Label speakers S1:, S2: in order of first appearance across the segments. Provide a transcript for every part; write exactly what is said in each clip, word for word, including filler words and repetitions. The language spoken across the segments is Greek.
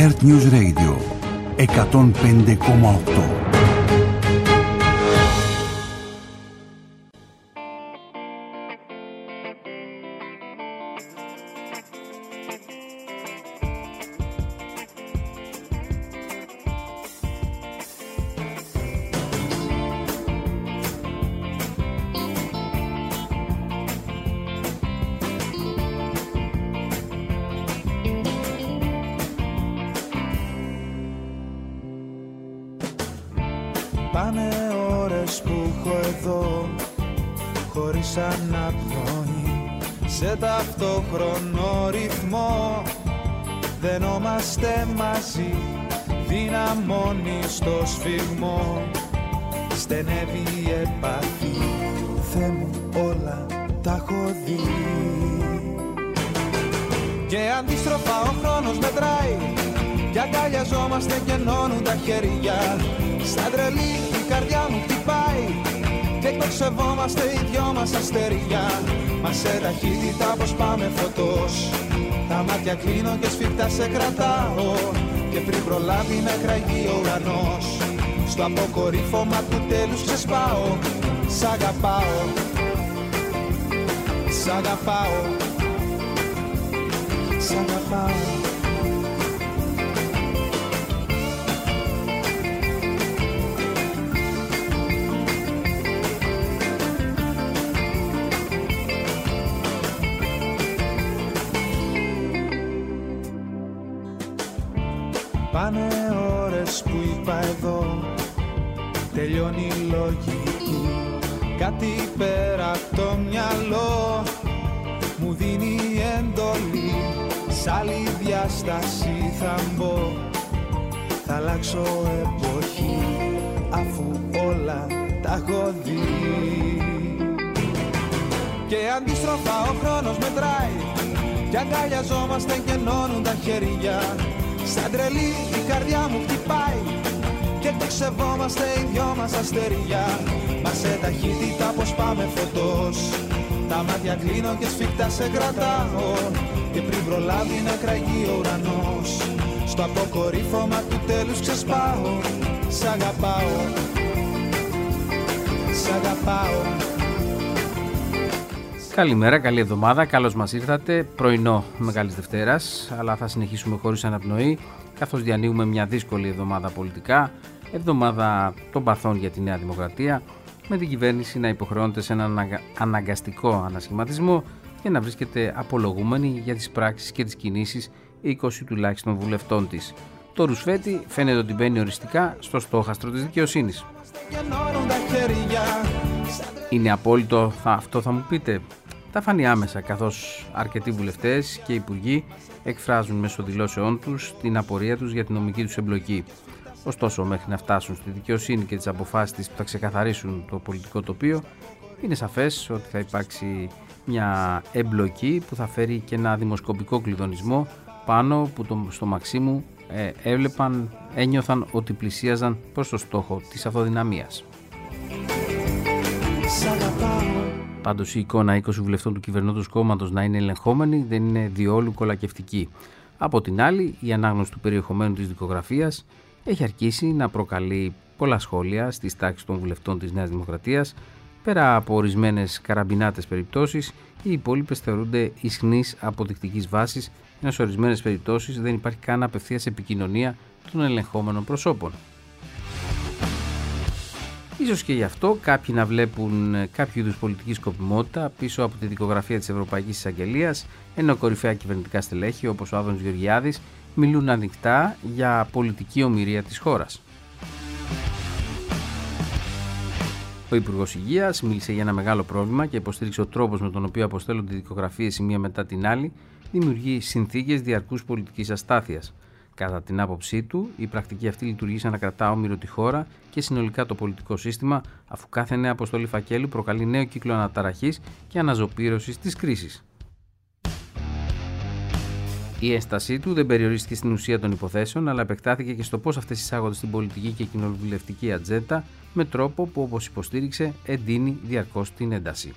S1: Earth News Radio εκατόν πέντε κόμμα οκτώ.
S2: Πάνε ώρες που έχω εδώ χωρίς αναπνοή, σε ταυτόχρονο ρυθμό δενόμαστε μαζί, δυναμώνει στο σφιγμό, στενεύει η επαφή. Θεέ μου, όλα τα έχω δει και αντίστροφα ο χρόνος μετράει κι αγκαλιαζόμαστε και ενώνουν τα χέρια. Σαν τρελή η καρδιά μου χτυπάει και εκτοξευόμαστε οι δυο μας αστεριά. Μα σε ταχύτητα πως πάμε φωτός, τα μάτια κλείνω και σφιχτά σε κρατάω και πριν προλάβει με κραγεί ο ουρανός, στο αποκορύφωμα του τέλους ξεσπάω. Σ' αγαπάω, σ' αγαπάω, σ' αγαπάω. Πάνε ώρες που είπα εδώ, τελειώνει η λογική. Κάτι πέρα από το μυαλό μου δίνει εντολή. Σ' άλλη διάσταση θα μπω, θα αλλάξω εποχή, αφού όλα τα έχω δει. Και αντίστροφα ο χρόνος μετράει κι αγκαλιαζόμαστε και ενώνουν τα χέρια. Σαν τρελή η καρδιά μου χτυπάει και εκτοξευόμαστε οι δυο μας αστεριά. Μα σε ταχύτητα πως πάμε φωτός, τα μάτια κλείνω και σφιχτά σε κρατάω και πριν προλάβει να κραγεί ο ουρανός, στο αποκορύφωμα του τέλους ξεσπάω. Σ' αγαπάω, σ' αγαπάω.
S3: Καλημέρα, καλή εβδομάδα, καλώς μας ήρθατε. Πρωινό Μεγάλης Δευτέρας, αλλά θα συνεχίσουμε χωρίς αναπνοή, καθώς διανύουμε μια δύσκολη εβδομάδα πολιτικά, εβδομάδα των παθών για τη Νέα Δημοκρατία, με την κυβέρνηση να υποχρεώνεται σε έναν αναγκαστικό ανασχηματισμό και να βρίσκεται απολογούμενη για τις πράξεις και τις κινήσεις είκοσι τουλάχιστον βουλευτών της. Το ρουσφέτη φαίνεται ότι μπαίνει οριστικά στο στόχαστρο της δικαιοσύνης. Είναι απόλυτο αυτό, θα μου πείτε? Θα φανεί άμεσα, καθώς αρκετοί βουλευτές και υπουργοί εκφράζουν μέσω δηλώσεών τους την απορία τους για την νομική τους εμπλοκή. Ωστόσο, μέχρι να φτάσουν στη δικαιοσύνη και τις αποφάσεις της που θα ξεκαθαρίσουν το πολιτικό τοπίο, είναι σαφές ότι θα υπάρξει μια εμπλοκή που θα φέρει και ένα δημοσκοπικό κλειδονισμό πάνω που το, στο Μαξίμου ε, έβλεπαν, ένιωθαν ότι πλησίαζαν προς το στόχο της αυτοδυναμίας. Πάντως η εικόνα είκοσι βουλευτών του κυβερνώντος κόμματος να είναι ελεγχόμενοι δεν είναι διόλου κολακευτική. Από την άλλη, η ανάγνωση του περιεχομένου της δικογραφίας έχει αρχίσει να προκαλεί πολλά σχόλια στις τάξεις των βουλευτών της Νέας Δημοκρατίας. Πέρα από ορισμένες καραμπινάτες περιπτώσεις, οι υπόλοιπες θεωρούνται ισχνής αποδεικτικής βάσης, ενώ σε ορισμένες περιπτώσεις δεν υπάρχει καν απευθείας επικοινωνία των ελεγχόμενων προσώπων. Ίσως και γι' αυτό κάποιοι να βλέπουν κάποιο είδους πολιτική σκοπιμότητα πίσω από τη δικογραφία της Ευρωπαϊκής Εισαγγελίας, ενώ κορυφαία κυβερνητικά στελέχη όπως ο Άδωνης Γεωργιάδης μιλούν ανοιχτά για πολιτική ομηρία της χώρας. Ο Υπουργός Υγείας μίλησε για ένα μεγάλο πρόβλημα και υποστήριξε ο τρόπος με τον οποίο αποστέλλονται οι δικογραφίες η μία μετά την άλλη δημιουργεί συνθήκες διαρκούς πολιτικής αστάθειας. Κατά την άποψή του, η πρακτική αυτή λειτουργεί σαν να κρατά όμοιρο τη χώρα και συνολικά το πολιτικό σύστημα, αφού κάθε νέα αποστολή φακέλου προκαλεί νέο κύκλο αναταραχής και αναζωπήρωσης της κρίσης. Η ένστασή του δεν περιορίστηκε στην ουσία των υποθέσεων, αλλά επεκτάθηκε και στο πώς αυτές εισάγονται στην πολιτική και κοινοβουλευτική ατζέντα, με τρόπο που, όπως υποστήριξε, εντείνει διαρκώς την ένταση.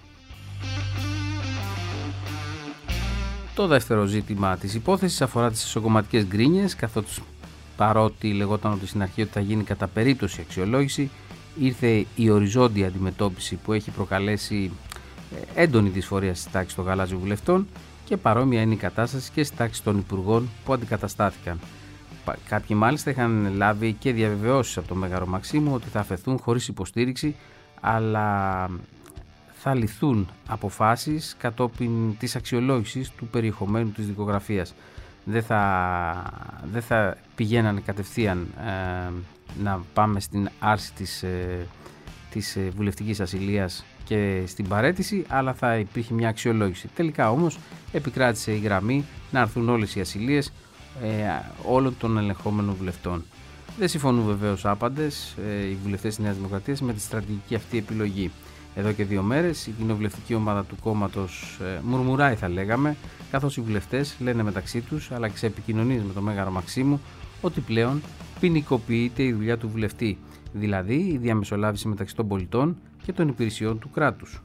S3: Το δεύτερο ζήτημα της υπόθεσης αφορά τις εσωκομματικές γκρίνιες, καθώς παρότι λεγόταν ότι στην αρχή ότι θα γίνει κατά περίπτωση αξιολόγηση, ήρθε η οριζόντια αντιμετώπιση που έχει προκαλέσει έντονη δυσφορία στις τάξεις των γαλάζιων βουλευτών και παρόμοια είναι η κατάσταση και στις τάξεις των υπουργών που αντικαταστάθηκαν. Κάποιοι μάλιστα είχαν λάβει και διαβεβαιώσεις από τον Μέγαρο Μαξίμου ότι θα αφαιθούν χωρίς υποστήριξη, αλλά θα ληφθούν αποφάσεις κατόπιν της αξιολόγησης του περιεχομένου της δικογραφίας. Δεν θα, δεν θα πηγαίνανε κατευθείαν ε, να πάμε στην άρση της, ε, της ε, βουλευτικής ασυλίας και στην παραίτηση, αλλά θα υπήρχε μια αξιολόγηση. Τελικά όμως επικράτησε η γραμμή να έρθουν όλες οι ασυλίες ε, όλων των ελεγχόμενων βουλευτών. Δεν συμφωνούν βεβαίως άπαντες ε, οι βουλευτές της Νέας Δημοκρατίας με τη στρατηγική αυτή επιλογή. Εδώ και δύο μέρες η κοινοβουλευτική ομάδα του κόμματος ε, μουρμουράει, θα λέγαμε, καθώς οι βουλευτές λένε μεταξύ τους, αλλά και σε επικοινωνίες με τον Μέγαρο Μαξίμου, ότι πλέον ποινικοποιείται η δουλειά του βουλευτή, δηλαδή η διαμεσολάβηση μεταξύ των πολιτών και των υπηρεσιών του κράτους.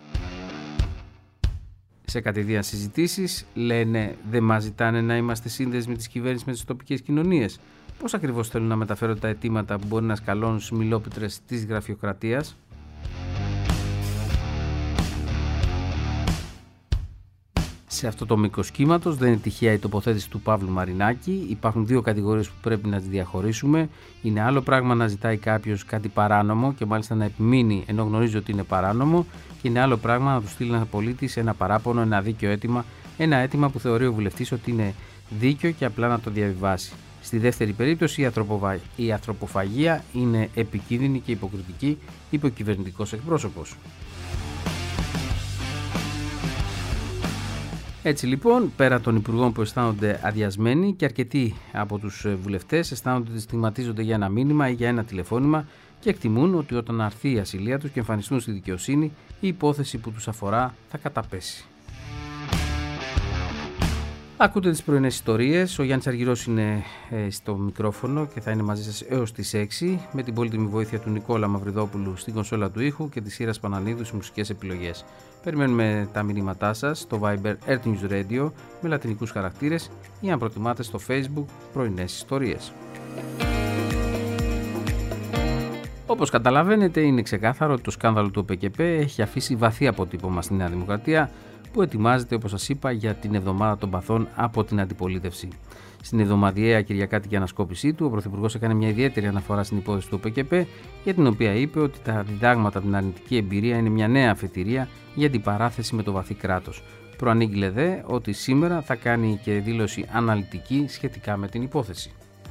S3: Σε κατηδίαν συζητήσεις λένε δεν μας ζητάνε να είμαστε σύνδεσμοι της κυβέρνησης με τις τοπικές κοινωνίες. Πώς ακριβώς θέλουν να μεταφέρουν τα αιτήματα που μπορεί να σκαλώνουν στις μιλόπιτρες της γραφειοκρατίας? Σε αυτό το μήκος κύματος δεν είναι τυχαία η τοποθέτηση του Παύλου Μαρινάκη. Υπάρχουν δύο κατηγορίες που πρέπει να τις διαχωρίσουμε. Είναι άλλο πράγμα να ζητάει κάποιος κάτι παράνομο και μάλιστα να επιμείνει ενώ γνωρίζει ότι είναι παράνομο, και είναι άλλο πράγμα να του στείλει ένα πολίτης ένα παράπονο, ένα δίκαιο αίτημα, ένα αίτημα που θεωρεί ο βουλευτής ότι είναι δίκαιο και απλά να το διαβιβάσει. Στη δεύτερη περίπτωση η, ανθρωποβα... η ανθρωποφαγία είναι επικίνδυνη και υποκριτική, είπε ο κυβερνητικός εκπρόσωπος. Έτσι λοιπόν, πέρα των υπουργών που αισθάνονται αδειασμένοι, και αρκετοί από τους βουλευτές αισθάνονται ότι στιγματίζονται για ένα μήνυμα ή για ένα τηλεφώνημα και εκτιμούν ότι όταν αρθεί η ασυλία τους και εμφανιστούν στη δικαιοσύνη, η υπόθεση που τους αφορά θα καταπέσει. Ακούτε τις πρωινές ιστορίες. Ο Γιάννης Αργυρός είναι ε, στο μικρόφωνο και θα είναι μαζί σας έως τις έξι, με την πολύτιμη βοήθεια του Νικόλα Μαυριδόπουλου στην κονσόλα του ήχου και της Σύρας Πανανίδου στις μουσικές επιλογές. Περιμένουμε τα μηνύματά σας στο Viber Earth News Radio με λατινικούς χαρακτήρες ή αν προτιμάτε στο Facebook πρωινές ιστορίες. Όπως καταλαβαίνετε, είναι ξεκάθαρο ότι το σκάνδαλο του ΟΠΕΚΕΠ έχει αφήσει βαθύ αποτύπωμα στη Νέα Δημοκρατία, που ετοιμάζεται, όπως σας είπα, για την εβδομάδα των παθών από την αντιπολίτευση. Στην εβδομαδιαία κυριακάτικη ανασκόπησή του, ο Πρωθυπουργός έκανε μια ιδιαίτερη αναφορά στην υπόθεση του ΟΠΕΚΕΠ, για την οποία είπε ότι τα διδάγματα από την αρνητική εμπειρία είναι μια νέα αφετηρία για την παράθεση με το βαθύ κράτος. Προανήγγειλε δε ότι σήμερα θα κάνει και δήλωση αναλυτική σχετικά με την υπόθεση.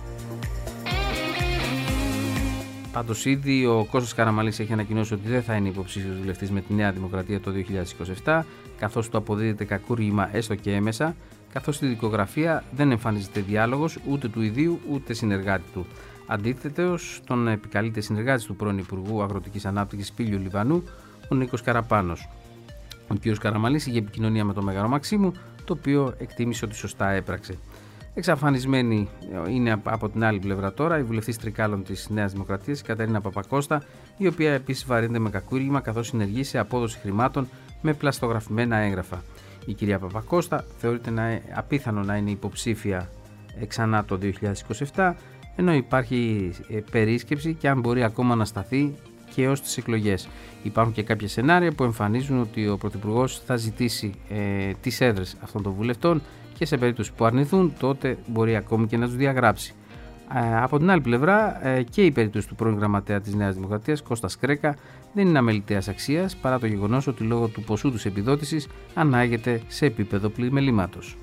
S3: Πάντως ήδη ο Κώστας Καραμανλής έχει ανακοινώσει ότι δεν θα είναι υποψήφιος βουλευτής με τη Νέα Δημοκρατία το δύο χιλιάδες είκοσι επτά, καθώς του αποδίδεται κακούργημα έστω και έμεσα, καθώς στη δικογραφία δεν εμφανίζεται διάλογος ούτε του ιδίου ούτε συνεργάτη του. Αντίθετος, τον επικαλείται συνεργάτης του πρώην Υπουργού Αγροτικής Ανάπτυξης Πήλιου Λιβανού, ο Νίκος Καραπάνος. Ο κ. Καραμανλής είχε επικοινωνία με τον Μέγαρο Μαξίμου, το οποίο εκτίμησε ότι σωστά έπραξε. Εξαφανισμένη είναι από την άλλη πλευρά τώρα η βουλευτής Τρικάλων της Νέας Δημοκρατίας, η Κατερίνα Παπακώστα, η οποία επίσης βαρύνεται με κακούργημα καθώς συνεργεί σε απόδοση χρημάτων με πλαστογραφημένα έγγραφα. Η κυρία Παπακώστα θεωρείται να, απίθανο να είναι υποψήφια ξανά το δύο χιλιάδες είκοσι επτά, ενώ υπάρχει περίσκεψη και αν μπορεί ακόμα να σταθεί και έως τις εκλογές. Υπάρχουν και κάποια σενάρια που εμφανίζουν ότι ο Πρωθυπουργός θα ζητήσει ε, τις έδρες αυτών των βουλευτών και σε περίπτωση που αρνηθούν, τότε μπορεί ακόμη και να τους διαγράψει. Ε, από την άλλη πλευρά, ε, και η περίπτωση του πρώην γραμματέα της Νέας Δημοκρατίας, Κώστας Κρέκα, δεν είναι αμεληταίας αξίας, παρά το γεγονός ότι λόγω του ποσού της επιδότησης ανάγεται σε επίπεδο πλημελήματος.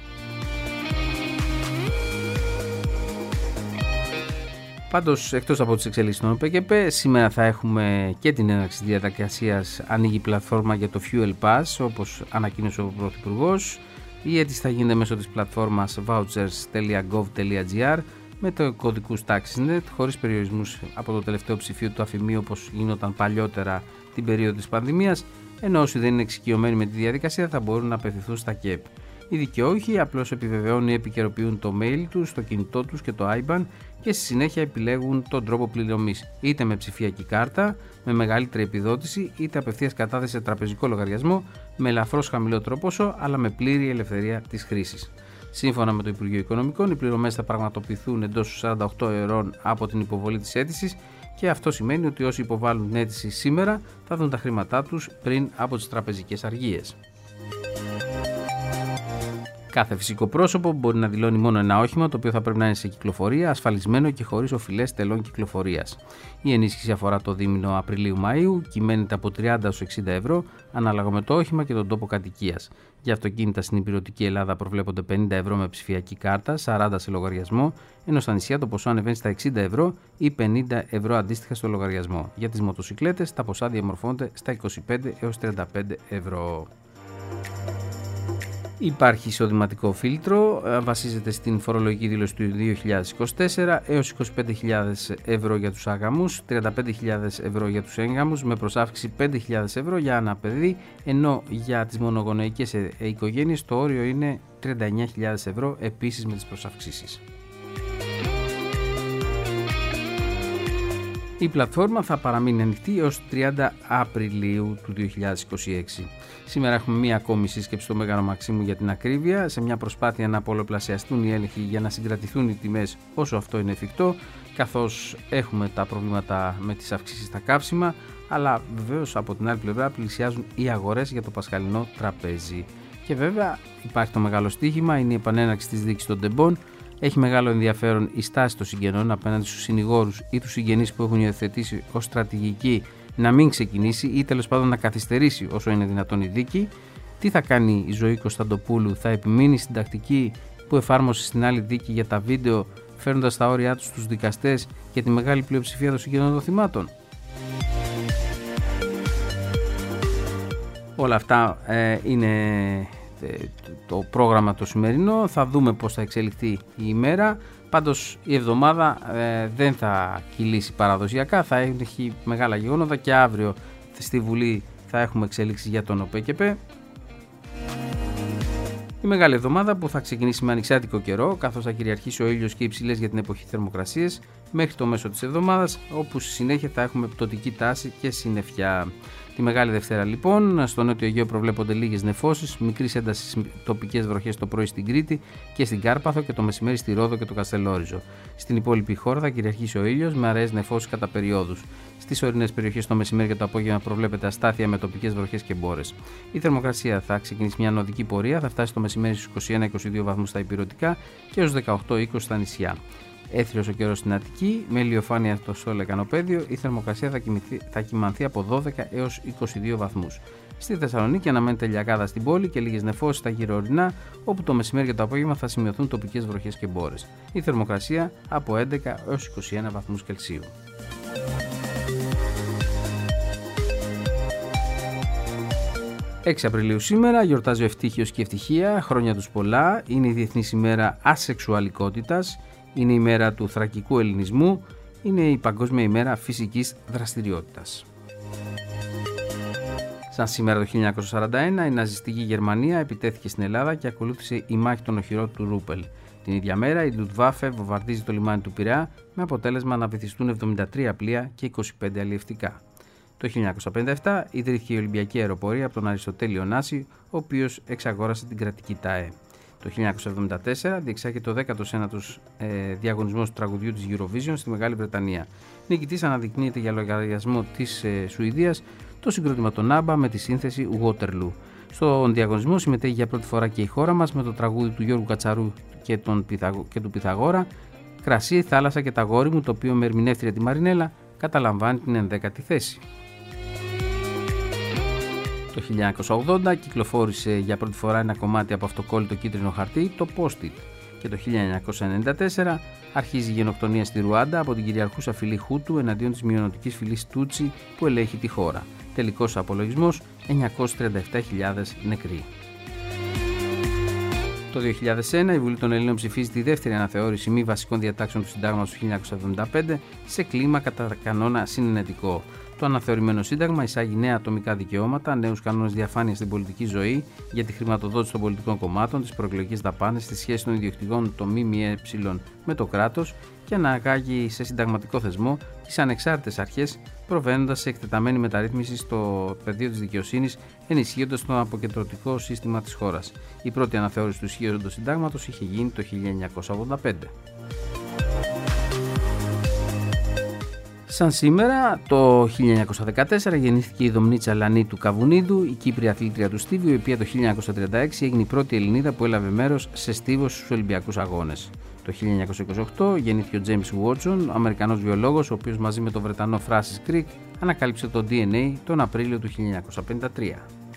S3: Πάντως, εκτός από τις εξελίξεις των ΟΠΕΚΕΠ, σήμερα θα έχουμε και την έναρξη της διαδικασίας. Ανοίγει η πλατφόρμα για το Fuel Pass, όπως ανακοίνωσε ο Πρωθυπουργός. Η αίτηση θα γίνεται μέσω της πλατφόρμας vouchers τελεία gov τελεία gr με το κωδικούς TaxisNet, χωρίς περιορισμούς από το τελευταίο ψηφίο του αφημίου όπως γινόταν παλιότερα την περίοδο της πανδημίας, ενώ όσοι δεν είναι εξοικειωμένοι με τη διαδικασία θα μπορούν να απευθυνθούν στα ΚΕΠ. Οι δικαιούχοι απλώς επιβεβαιώνουν ή επικαιροποιούν το mail τους, το κινητό τους και το άι μπαν και στη συνέχεια επιλέγουν τον τρόπο πληρωμής, είτε με ψηφιακή κάρτα, με μεγαλύτερη επιδότηση, είτε απευθείας κατάθεση σε τραπεζικό λογαριασμό, με ελαφρώς χαμηλότερο ποσό, αλλά με πλήρη ελευθερία της χρήσης. Σύμφωνα με το Υπουργείο Οικονομικών, οι πληρωμές θα πραγματοποιηθούν εντός σαράντα οκτώ ώρων από την υποβολή της αίτησης και αυτό σημαίνει ότι όσοι υποβάλλουν την αίτηση σήμερα θα δουν τα χρήματά τους πριν από τις τραπεζικές αργίες. Κάθε φυσικό πρόσωπο μπορεί να δηλώνει μόνο ένα όχημα το οποίο θα πρέπει να είναι σε κυκλοφορία, ασφαλισμένο και χωρίς οφειλές τελών κυκλοφορίας. Η ενίσχυση αφορά το δίμηνο Απριλίου-Μαΐου, κυμαίνεται από τριάντα έως εξήντα ευρώ ανάλογα με το όχημα και τον τόπο κατοικίας. Για αυτοκίνητα στην υπηρετική Ελλάδα προβλέπονται πενήντα ευρώ με ψηφιακή κάρτα, σαράντα σε λογαριασμό, ενώ στα νησιά το ποσό ανεβαίνει στα εξήντα ευρώ ή πενήντα ευρώ αντίστοιχα στο λογαριασμό. Για τις μοτοσυκλέτες τα ποσά διαμορφώνονται στα είκοσι πέντε έως τριάντα πέντε ευρώ. Υπάρχει εισοδηματικό φίλτρο, βασίζεται στην φορολογική δήλωση του δύο χιλιάδες είκοσι τέσσερα έως είκοσι πέντε χιλιάδες ευρώ για τους άγαμους, τριάντα πέντε χιλιάδες ευρώ για τους έγγαμους με προσάυξη πέντε χιλιάδες ευρώ για ένα παιδί, ενώ για τις μονογονοϊκές οικογένειες το όριο είναι τριάντα εννέα χιλιάδες ευρώ επίσης με τις προσαυξήσεις. Η πλατφόρμα θα παραμείνει ανοιχτή έως τριάντα Απριλίου του δύο χιλιάδες είκοσι έξι. Σήμερα έχουμε μία ακόμη σύσκεψη στο Μέγαρο Μαξίμου για την ακρίβεια, σε μια προσπάθεια να πολλαπλασιαστούν οι έλεγχοι για να συγκρατηθούν οι τιμές όσο αυτό είναι εφικτό, καθώς έχουμε τα προβλήματα με τις αυξήσεις στα καύσιμα, αλλά βεβαίως από την άλλη πλευρά πλησιάζουν οι αγορές για το πασχαλινό τραπέζι. Και βέβαια υπάρχει το μεγάλο στοίχημα, είναι η επανέναρξη της δίκης των τεμπών. Έχει μεγάλο ενδιαφέρον η στάση των συγγενών απέναντι στους συνηγόρους ή τους συγγενείς που έχουν υιοθετήσει ως στρατηγική να μην ξεκινήσει ή τέλος πάντων να καθυστερήσει όσο είναι δυνατόν η δίκη. Τι θα κάνει η Ζωή Κωνσταντοπούλου, θα επιμείνει στην τακτική που εφάρμοσε στην άλλη δίκη για τα βίντεο, φέρνοντας τα όρια τους στους δικαστές και τη μεγάλη πλειοψηφία των συγγενών των θυμάτων? Όλα αυτά ε, είναι το πρόγραμμα το σημερινό. Θα δούμε πώς θα εξελιχθεί η ημέρα. Πάντως η εβδομάδα ε, δεν θα κυλήσει παραδοσιακά, θα έχει μεγάλα γεγονότα και αύριο στη Βουλή θα έχουμε εξέλιξη για τον ΟΠΕΚΕΠΕ. Η μεγάλη εβδομάδα που θα ξεκινήσει με ανοιξιάτικο καιρό, καθώς θα κυριαρχήσει ο ήλιος και υψηλές για την εποχή θερμοκρασίες μέχρι το μέσο της εβδομάδας, όπου στη συνέχεια θα έχουμε πτωτική τάση και συννεφιά. Τη Μεγάλη Δευτέρα λοιπόν, στο Νότιο Αιγαίο προβλέπονται λίγες νεφώσεις, μικρής έντασης τοπικές βροχές το πρωί στην Κρήτη και στην Κάρπαθο και το μεσημέρι στη Ρόδο και το Καστελόριζο. Στην υπόλοιπη χώρα θα κυριαρχήσει ο ήλιος με αραιές νεφώσεις κατά περιόδους. Στις ορεινές περιοχές το μεσημέρι και το απόγευμα προβλέπεται αστάθεια με τοπικές βροχές και μπόρες. Η θερμοκρασία θα ξεκινήσει μια νοδική πορεία, θα φτάσει το μεσημέρι στους είκοσι ένα με είκοσι δύο βαθμούς στα ηπειρωτικά και έως δεκαοκτώ με είκοσι στα νησιά. Έθριος ο καιρός στην Αττική, με ηλιοφάνεια στο Σόλ Λεκανοπέδιο, η θερμοκρασία θα, κοιμηθεί, θα κυμανθεί από δώδεκα έως είκοσι δύο βαθμούς. Στη Θεσσαλονίκη αναμένεται λιακάδα στην πόλη και λίγες νεφώσεις στα γυροορεινά, όπου το μεσημέρι και το απόγευμα θα σημειωθούν τοπικές βροχές και μπόρες. Η θερμοκρασία από έντεκα έως είκοσι ένα βαθμούς Κελσίου. έξι Απριλίου σήμερα γιορτάζει ο Ευτύχιος και η Ευτυχία, χρόνια τους πολλά, είναι η Διεθνής ημέρα ασεξουαλικότητας, είναι η μέρα του θρακικού ελληνισμού, είναι η Παγκόσμια ημέρα φυσικής δραστηριότητας. Σαν σήμερα το χίλια εννιακόσια σαράντα ένα η ναζιστική Γερμανία επιτέθηκε στην Ελλάδα και ακολούθησε η μάχη των οχυρών του Ρούπελ. Την ίδια μέρα η Luftwaffe βομβαρδίζει το λιμάνι του Πειραιά με αποτέλεσμα να βυθιστούν εβδομήντα τρία πλοία και είκοσι πέντε αλλιευτικά. Το χίλια εννιακόσια πενήντα επτά ιδρύθηκε η Ολυμπιακή Αεροπορία από τον Αριστοτέλη Ωνάση, ο οποίος εξαγόρασε την κρατική ΤΑΕ. Το χίλια εννιακόσια εβδομήντα τέσσερα διεξάγεται ο δέκατος ένατος ε, διαγωνισμός του τραγουδιού της Eurovision στη Μεγάλη Βρετανία. Νικητής αναδεικνύεται για λογαριασμό της ε, Σουηδίας το συγκρότημα των Άμπα με τη σύνθεση Waterloo. Στον διαγωνισμό συμμετέχει για πρώτη φορά και η χώρα μας με το τραγούδι του Γιώργου Κατσαρού και, τον Πιθαγο... και του Πιθαγόρα, Κρασί, Θάλασσα και τα γόρι μου, το οποίο με ερμηνεύτρια τη Μαρινέλα καταλαμβάνει την ενδέκατη θέση. Το χίλια εννιακόσια ογδόντα κυκλοφόρησε για πρώτη φορά ένα κομμάτι από αυτοκόλλητο κίτρινο χαρτί, το Post-it, και το χίλια εννιακόσια ενενήντα τέσσερα αρχίζει η γενοκτονία στη Ρουάντα από την κυριαρχούσα φυλή Χούτου εναντίον της μειονοτικής φυλής Τούτσι που ελέγχει τη χώρα. Τελικός απολογισμός εννιακόσιες τριάντα επτά χιλιάδες νεκροί. Το δύο χιλιάδες ένα η Βουλή των Ελλήνων ψηφίζει τη δεύτερη αναθεώρηση μη βασικών διατάξεων του Συντάγματος του χίλια εννιακόσια εβδομήντα πέντε σε κλίμα κατά κανόνα συνενετικό. Το αναθεωρημένο Σύνταγμα εισάγει νέα ατομικά δικαιώματα, νέους κανόνες διαφάνειας στην πολιτική ζωή, για τη χρηματοδότηση των πολιτικών κομμάτων, τις προεκλογικές δαπάνες, τη σχέση των ιδιοκτικών των ΜΜΕ με το κράτος και αναγάγει σε συνταγματικό θεσμό τις ανεξάρτητες αρχές, προβαίνοντας σε εκτεταμένη μεταρρύθμιση στο πεδίο της δικαιοσύνης, ενισχύοντας το αποκεντρωτικό σύστημα της χώρας. Η πρώτη αναθεώρηση του ισχύοντος συντάγματος είχε γίνει το χίλια εννιακόσια ογδόντα πέντε. Σαν σήμερα, το χίλια εννιακόσια δεκατέσσερα γεννήθηκε η Δομνίτσα Λανίτου Καβουνίδου, η Κύπρια αθλήτρια του στίβου, η οποία το χίλια εννιακόσια τριάντα έξι έγινε η πρώτη Ελληνίδα που έλαβε μέρος σε στίβο στους Ολυμπιακούς Αγώνες. Το χίλια εννιακόσια είκοσι οκτώ γεννήθηκε ο James Watson, ο Αμερικανός βιολόγος, ο οποίος μαζί με τον Βρετανό Francis Crick ανακάλυψε το ντι εν έι τον Απρίλιο του χίλια εννιακόσια πενήντα τρία.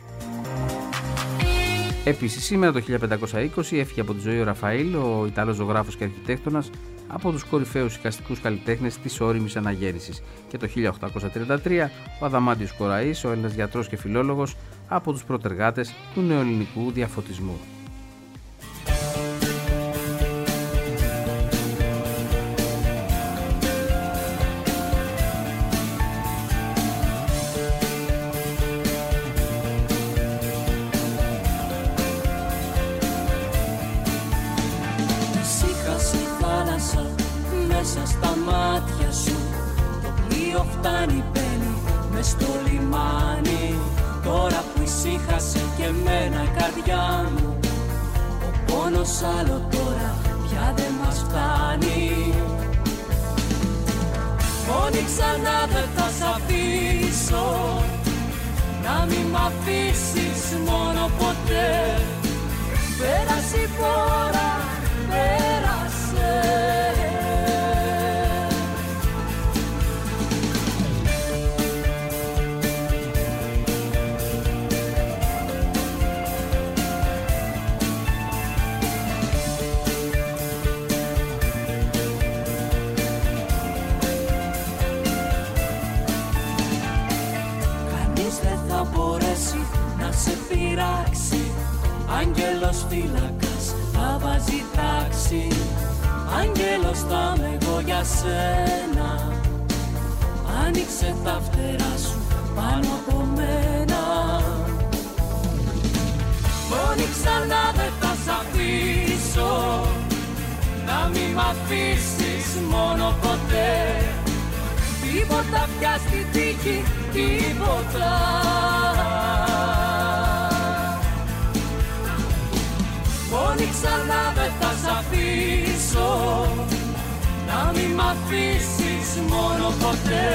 S3: Επίσης, σήμερα το χίλια πεντακόσια είκοσι έφυγε από τη ζωή ο Ραφαήλ, ο Ιταλός ζωγράφος και αρχιτέκτονας, από τους κορυφαίους εικαστικούς καλλιτέχνες της όριμης αναγέννησης. Και το χίλια οκτακόσια τριάντα τρία ο Αδαμάντιος Κοραής, ο Έλληνας γιατρός και φιλόλογος, από τους πρωτεργάτες του νεοελληνικού διαφωτισμού.
S4: Μέσα στα μάτια σου το πλοίο φτάνει, μπαίνει μες στο λιμάνι. Τώρα που ησύχασε και εμένα η καρδιά μου, ο πόνος άλλο τώρα πια δεν μας φτάνει. Μόνη ξανά δεν θα σ' αφήσω, να μην μ' αφήσεις μόνο ποτέ. Πέρασε η φορά, πέρασε. Να σε πειράξει, άγγελος φύλακας θα βάζει τάξη. Άγγελος θα είμαι εγώ για σένα, άνοιξε τα φτερά σου πάνω από μένα. Μόνη ξανά δεν θα σ' αφήσω, να μην μ' αφήσεις μόνο ποτέ. Τίποτα πια στη τύχη, τίποτα. Μόνη ξανά δεν θα σ' αφήσω, να μην μ' αφήσεις μόνο ποτέ.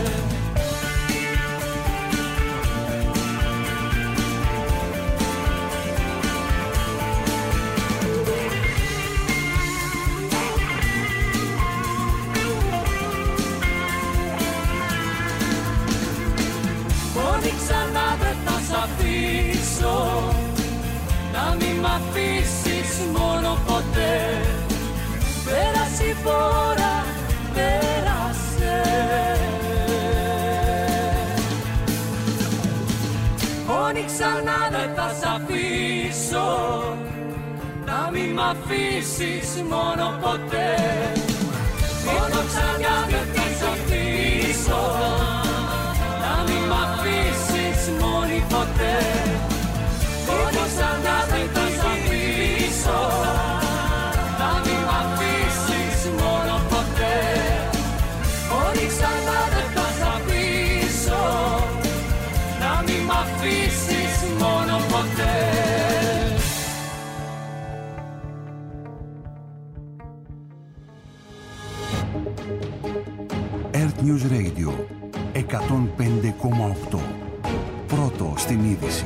S4: Μόνη ξανά δεν θα σ' αφήσω, να μην μ' αφήσεις μόνο ποτέ. Πέρασε η φορά, πέρασε. Μόνη ξανά δεν θα σ' αφήσω, να μην μ' αφήσεις μόνο ποτέ. Μόνη ξανά δεν θα σ' αφήσω, να μην μ' αφήσεις μόνη ποτέ. Μόνη ξανά δεν θα σ' αφήσω, να μην μ' αφήσεις μόνο ποτέ. Μόνη ξανά δεν θα σ' αφήσω, να μην μ' αφήσεις μόνο ποτέ.
S1: Earth News Radio εκατόν πέντε κόμμα οκτώ. Πρώτο στην είδηση.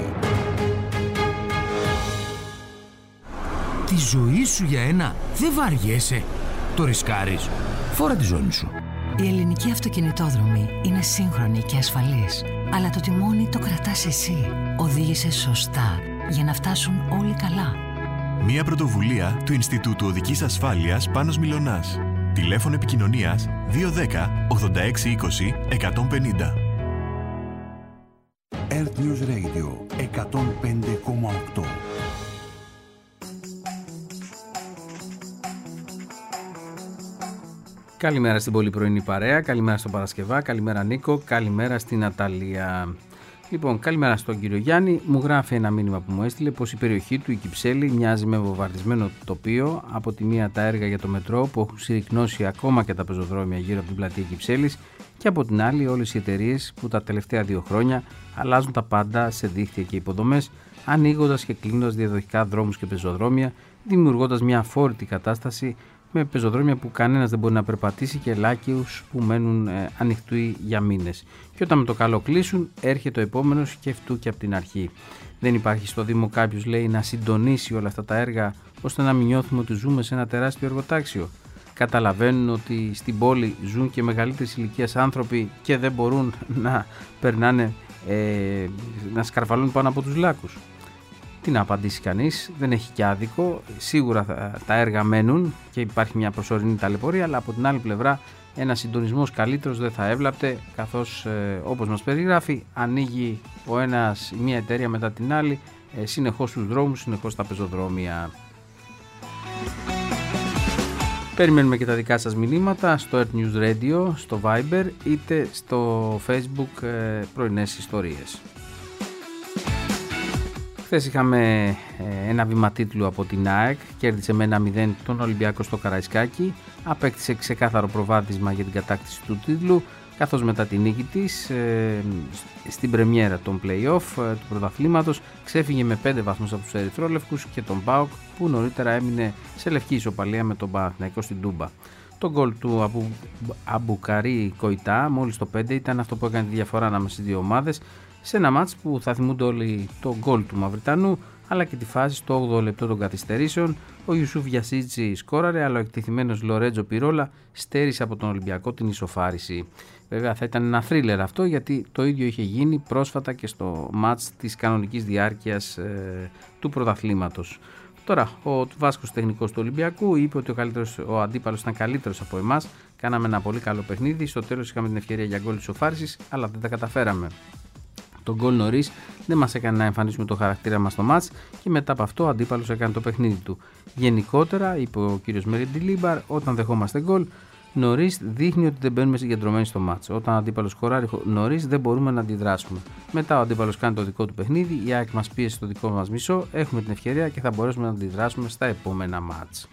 S5: Τη ζωή σου για ένα δεν βαριέσαι. Το ρισκάρεις. Φόρα τη ζώνη σου.
S6: Η ελληνική αυτοκινητόδρομη είναι σύγχρονη και ασφαλής. Αλλά το τιμόνι το κρατάς εσύ. Οδήγησε σωστά για να φτάσουν όλοι καλά.
S7: Μια πρωτοβουλία του Ινστιτούτου Οδικής Ασφάλειας Πάνος Μιλωνάς. Τηλέφωνο επικοινωνίας δύο ένα μηδέν ογδόντα έξι είκοσι εκατόν πενήντα.
S1: Earth News Radio εκατόν πέντε κόμμα οκτώ.
S3: Καλημέρα στην πολύ πρωινή παρέα, καλημέρα στον Παρασκευά, καλημέρα Νίκο, καλημέρα στην Ναταλία. Λοιπόν, καλημέρα στον κύριο Γιάννη. Μου γράφει ένα μήνυμα που μου έστειλε πως η περιοχή του, η Κυψέλη, μοιάζει με βομβαρδισμένο τοπίο. Από τη μία τα έργα για το μετρό που έχουν συρρυκνώσει ακόμα και τα πεζοδρόμια γύρω από την πλατεία Κυψέλης, και από την άλλη όλες οι εταιρείες που τα τελευταία δύο χρόνια αλλάζουν τα πάντα σε δίκτυα και υποδομές, ανοίγοντας και κλείνοντας διαδοχικά δρόμους και πεζοδρόμια, δημιουργώντας μια αφόρητη κατάσταση με πεζοδρόμια που κανένας δεν μπορεί να περπατήσει και λάκκιους που μένουν ε, ανοιχτοί για μήνες. Και όταν με το καλό κλείσουν, έρχεται ο επόμενος και αυτού και από την αρχή. Δεν υπάρχει στο Δήμο κάποιος, λέει, να συντονίσει όλα αυτά τα έργα ώστε να μην νιώθουμε ότι ζούμε σε ένα τεράστιο εργοτάξιο. Καταλαβαίνουν ότι στην πόλη ζουν και μεγαλύτερης ηλικίας άνθρωποι και δεν μπορούν να περνάνε, ε, να σκαρφαλούν πάνω από τους λάκκους. Τι να απαντήσει κανείς, δεν έχει και άδικο. Σίγουρα τα έργα μένουν και υπάρχει μια προσωρινή ταλαιπωρία, αλλά από την άλλη πλευρά ένας συντονισμός καλύτερος δεν θα έβλαπτε, καθώς ε, όπως μας περιγράφει ανοίγει ο ένας, μια εταιρεία μετά την άλλη, ε, συνεχώς στους δρόμους, συνεχώς τα πεζοδρόμια. Περιμένουμε και τα δικά σας μηνύματα στο Earth News Radio, στο Viber είτε στο Facebook ε, πρωινές ιστορίες. Χθες είχαμε ε, ένα βήμα τίτλου από την ΑΕΚ, κέρδισε με ένα μηδέν τον Ολυμπιακό στο Καραϊσκάκι, απέκτησε ξεκάθαρο προβάδισμα για την κατάκτηση του τίτλου, καθώς μετά την νίκη της ε, στην πρεμιέρα των play-off ε, του πρωταθλήματος ξέφυγε με πέντε βαθμούς από τους ερυθρόλευκους και τον ΠΑΟΚ που νωρίτερα έμεινε σε λευκή ισοπαλία με τον Παναθηναϊκό στην Τούμπα. Το γκολ του Αμπου, Αμπουκαρί Κοϊτά μόλις το πέντε ήταν αυτό που έκανε τη διαφορά ανάμεσα στις δύο ομάδες, σε ένα μάτς που θα θυμούνται όλοι το γκολ του Μαυριτανού αλλά και τη φάση στο όγδοο λεπτό των καθυστερήσεων. Ο Ιουσούφ Γιασίτζη σκόραρε, αλλά ο εκτεθειμένος Λορέτζο Πιρόλα στέρισε από τον Ολυμπιακό την ισοφάριση. Βέβαια θα ήταν ένα θρίλερ αυτό, γιατί το ίδιο είχε γίνει πρόσφατα και στο μάτς της κανονικής διάρκειας ε, του πρωταθλήματος. Τώρα, ο Βάσκος τεχνικός του Ολυμπιακού είπε ότι ο, καλύτερος, ο αντίπαλος ήταν καλύτερος από εμάς. Κάναμε ένα πολύ καλό παιχνίδι. Στο τέλος είχαμε την ευκαιρία για γκολ ισοφάρισης, αλλά δεν τα καταφέραμε. Το γκολ νωρίς δεν μας έκανε να εμφανίσουμε το χαρακτήρα μας στο μάτς και μετά από αυτό ο αντίπαλος έκανε το παιχνίδι του. Γενικότερα, είπε ο κύριος Μερεντιλίμπαρ, όταν δεχόμαστε γκολ νωρίς δείχνει ότι δεν μπαίνουμε συγκεντρωμένοι στο μάτς. Όταν ο αντίπαλος σκοράρει νωρίς δεν μπορούμε να αντιδράσουμε. Μετά ο αντίπαλος κάνει το δικό του παιχνίδι, η ΑΕΚ μας πίεσε στο δικό μας μισό, έχουμε την ευκαιρία και θα μπορέσουμε να αντιδράσουμε στα επόμενα μάτς.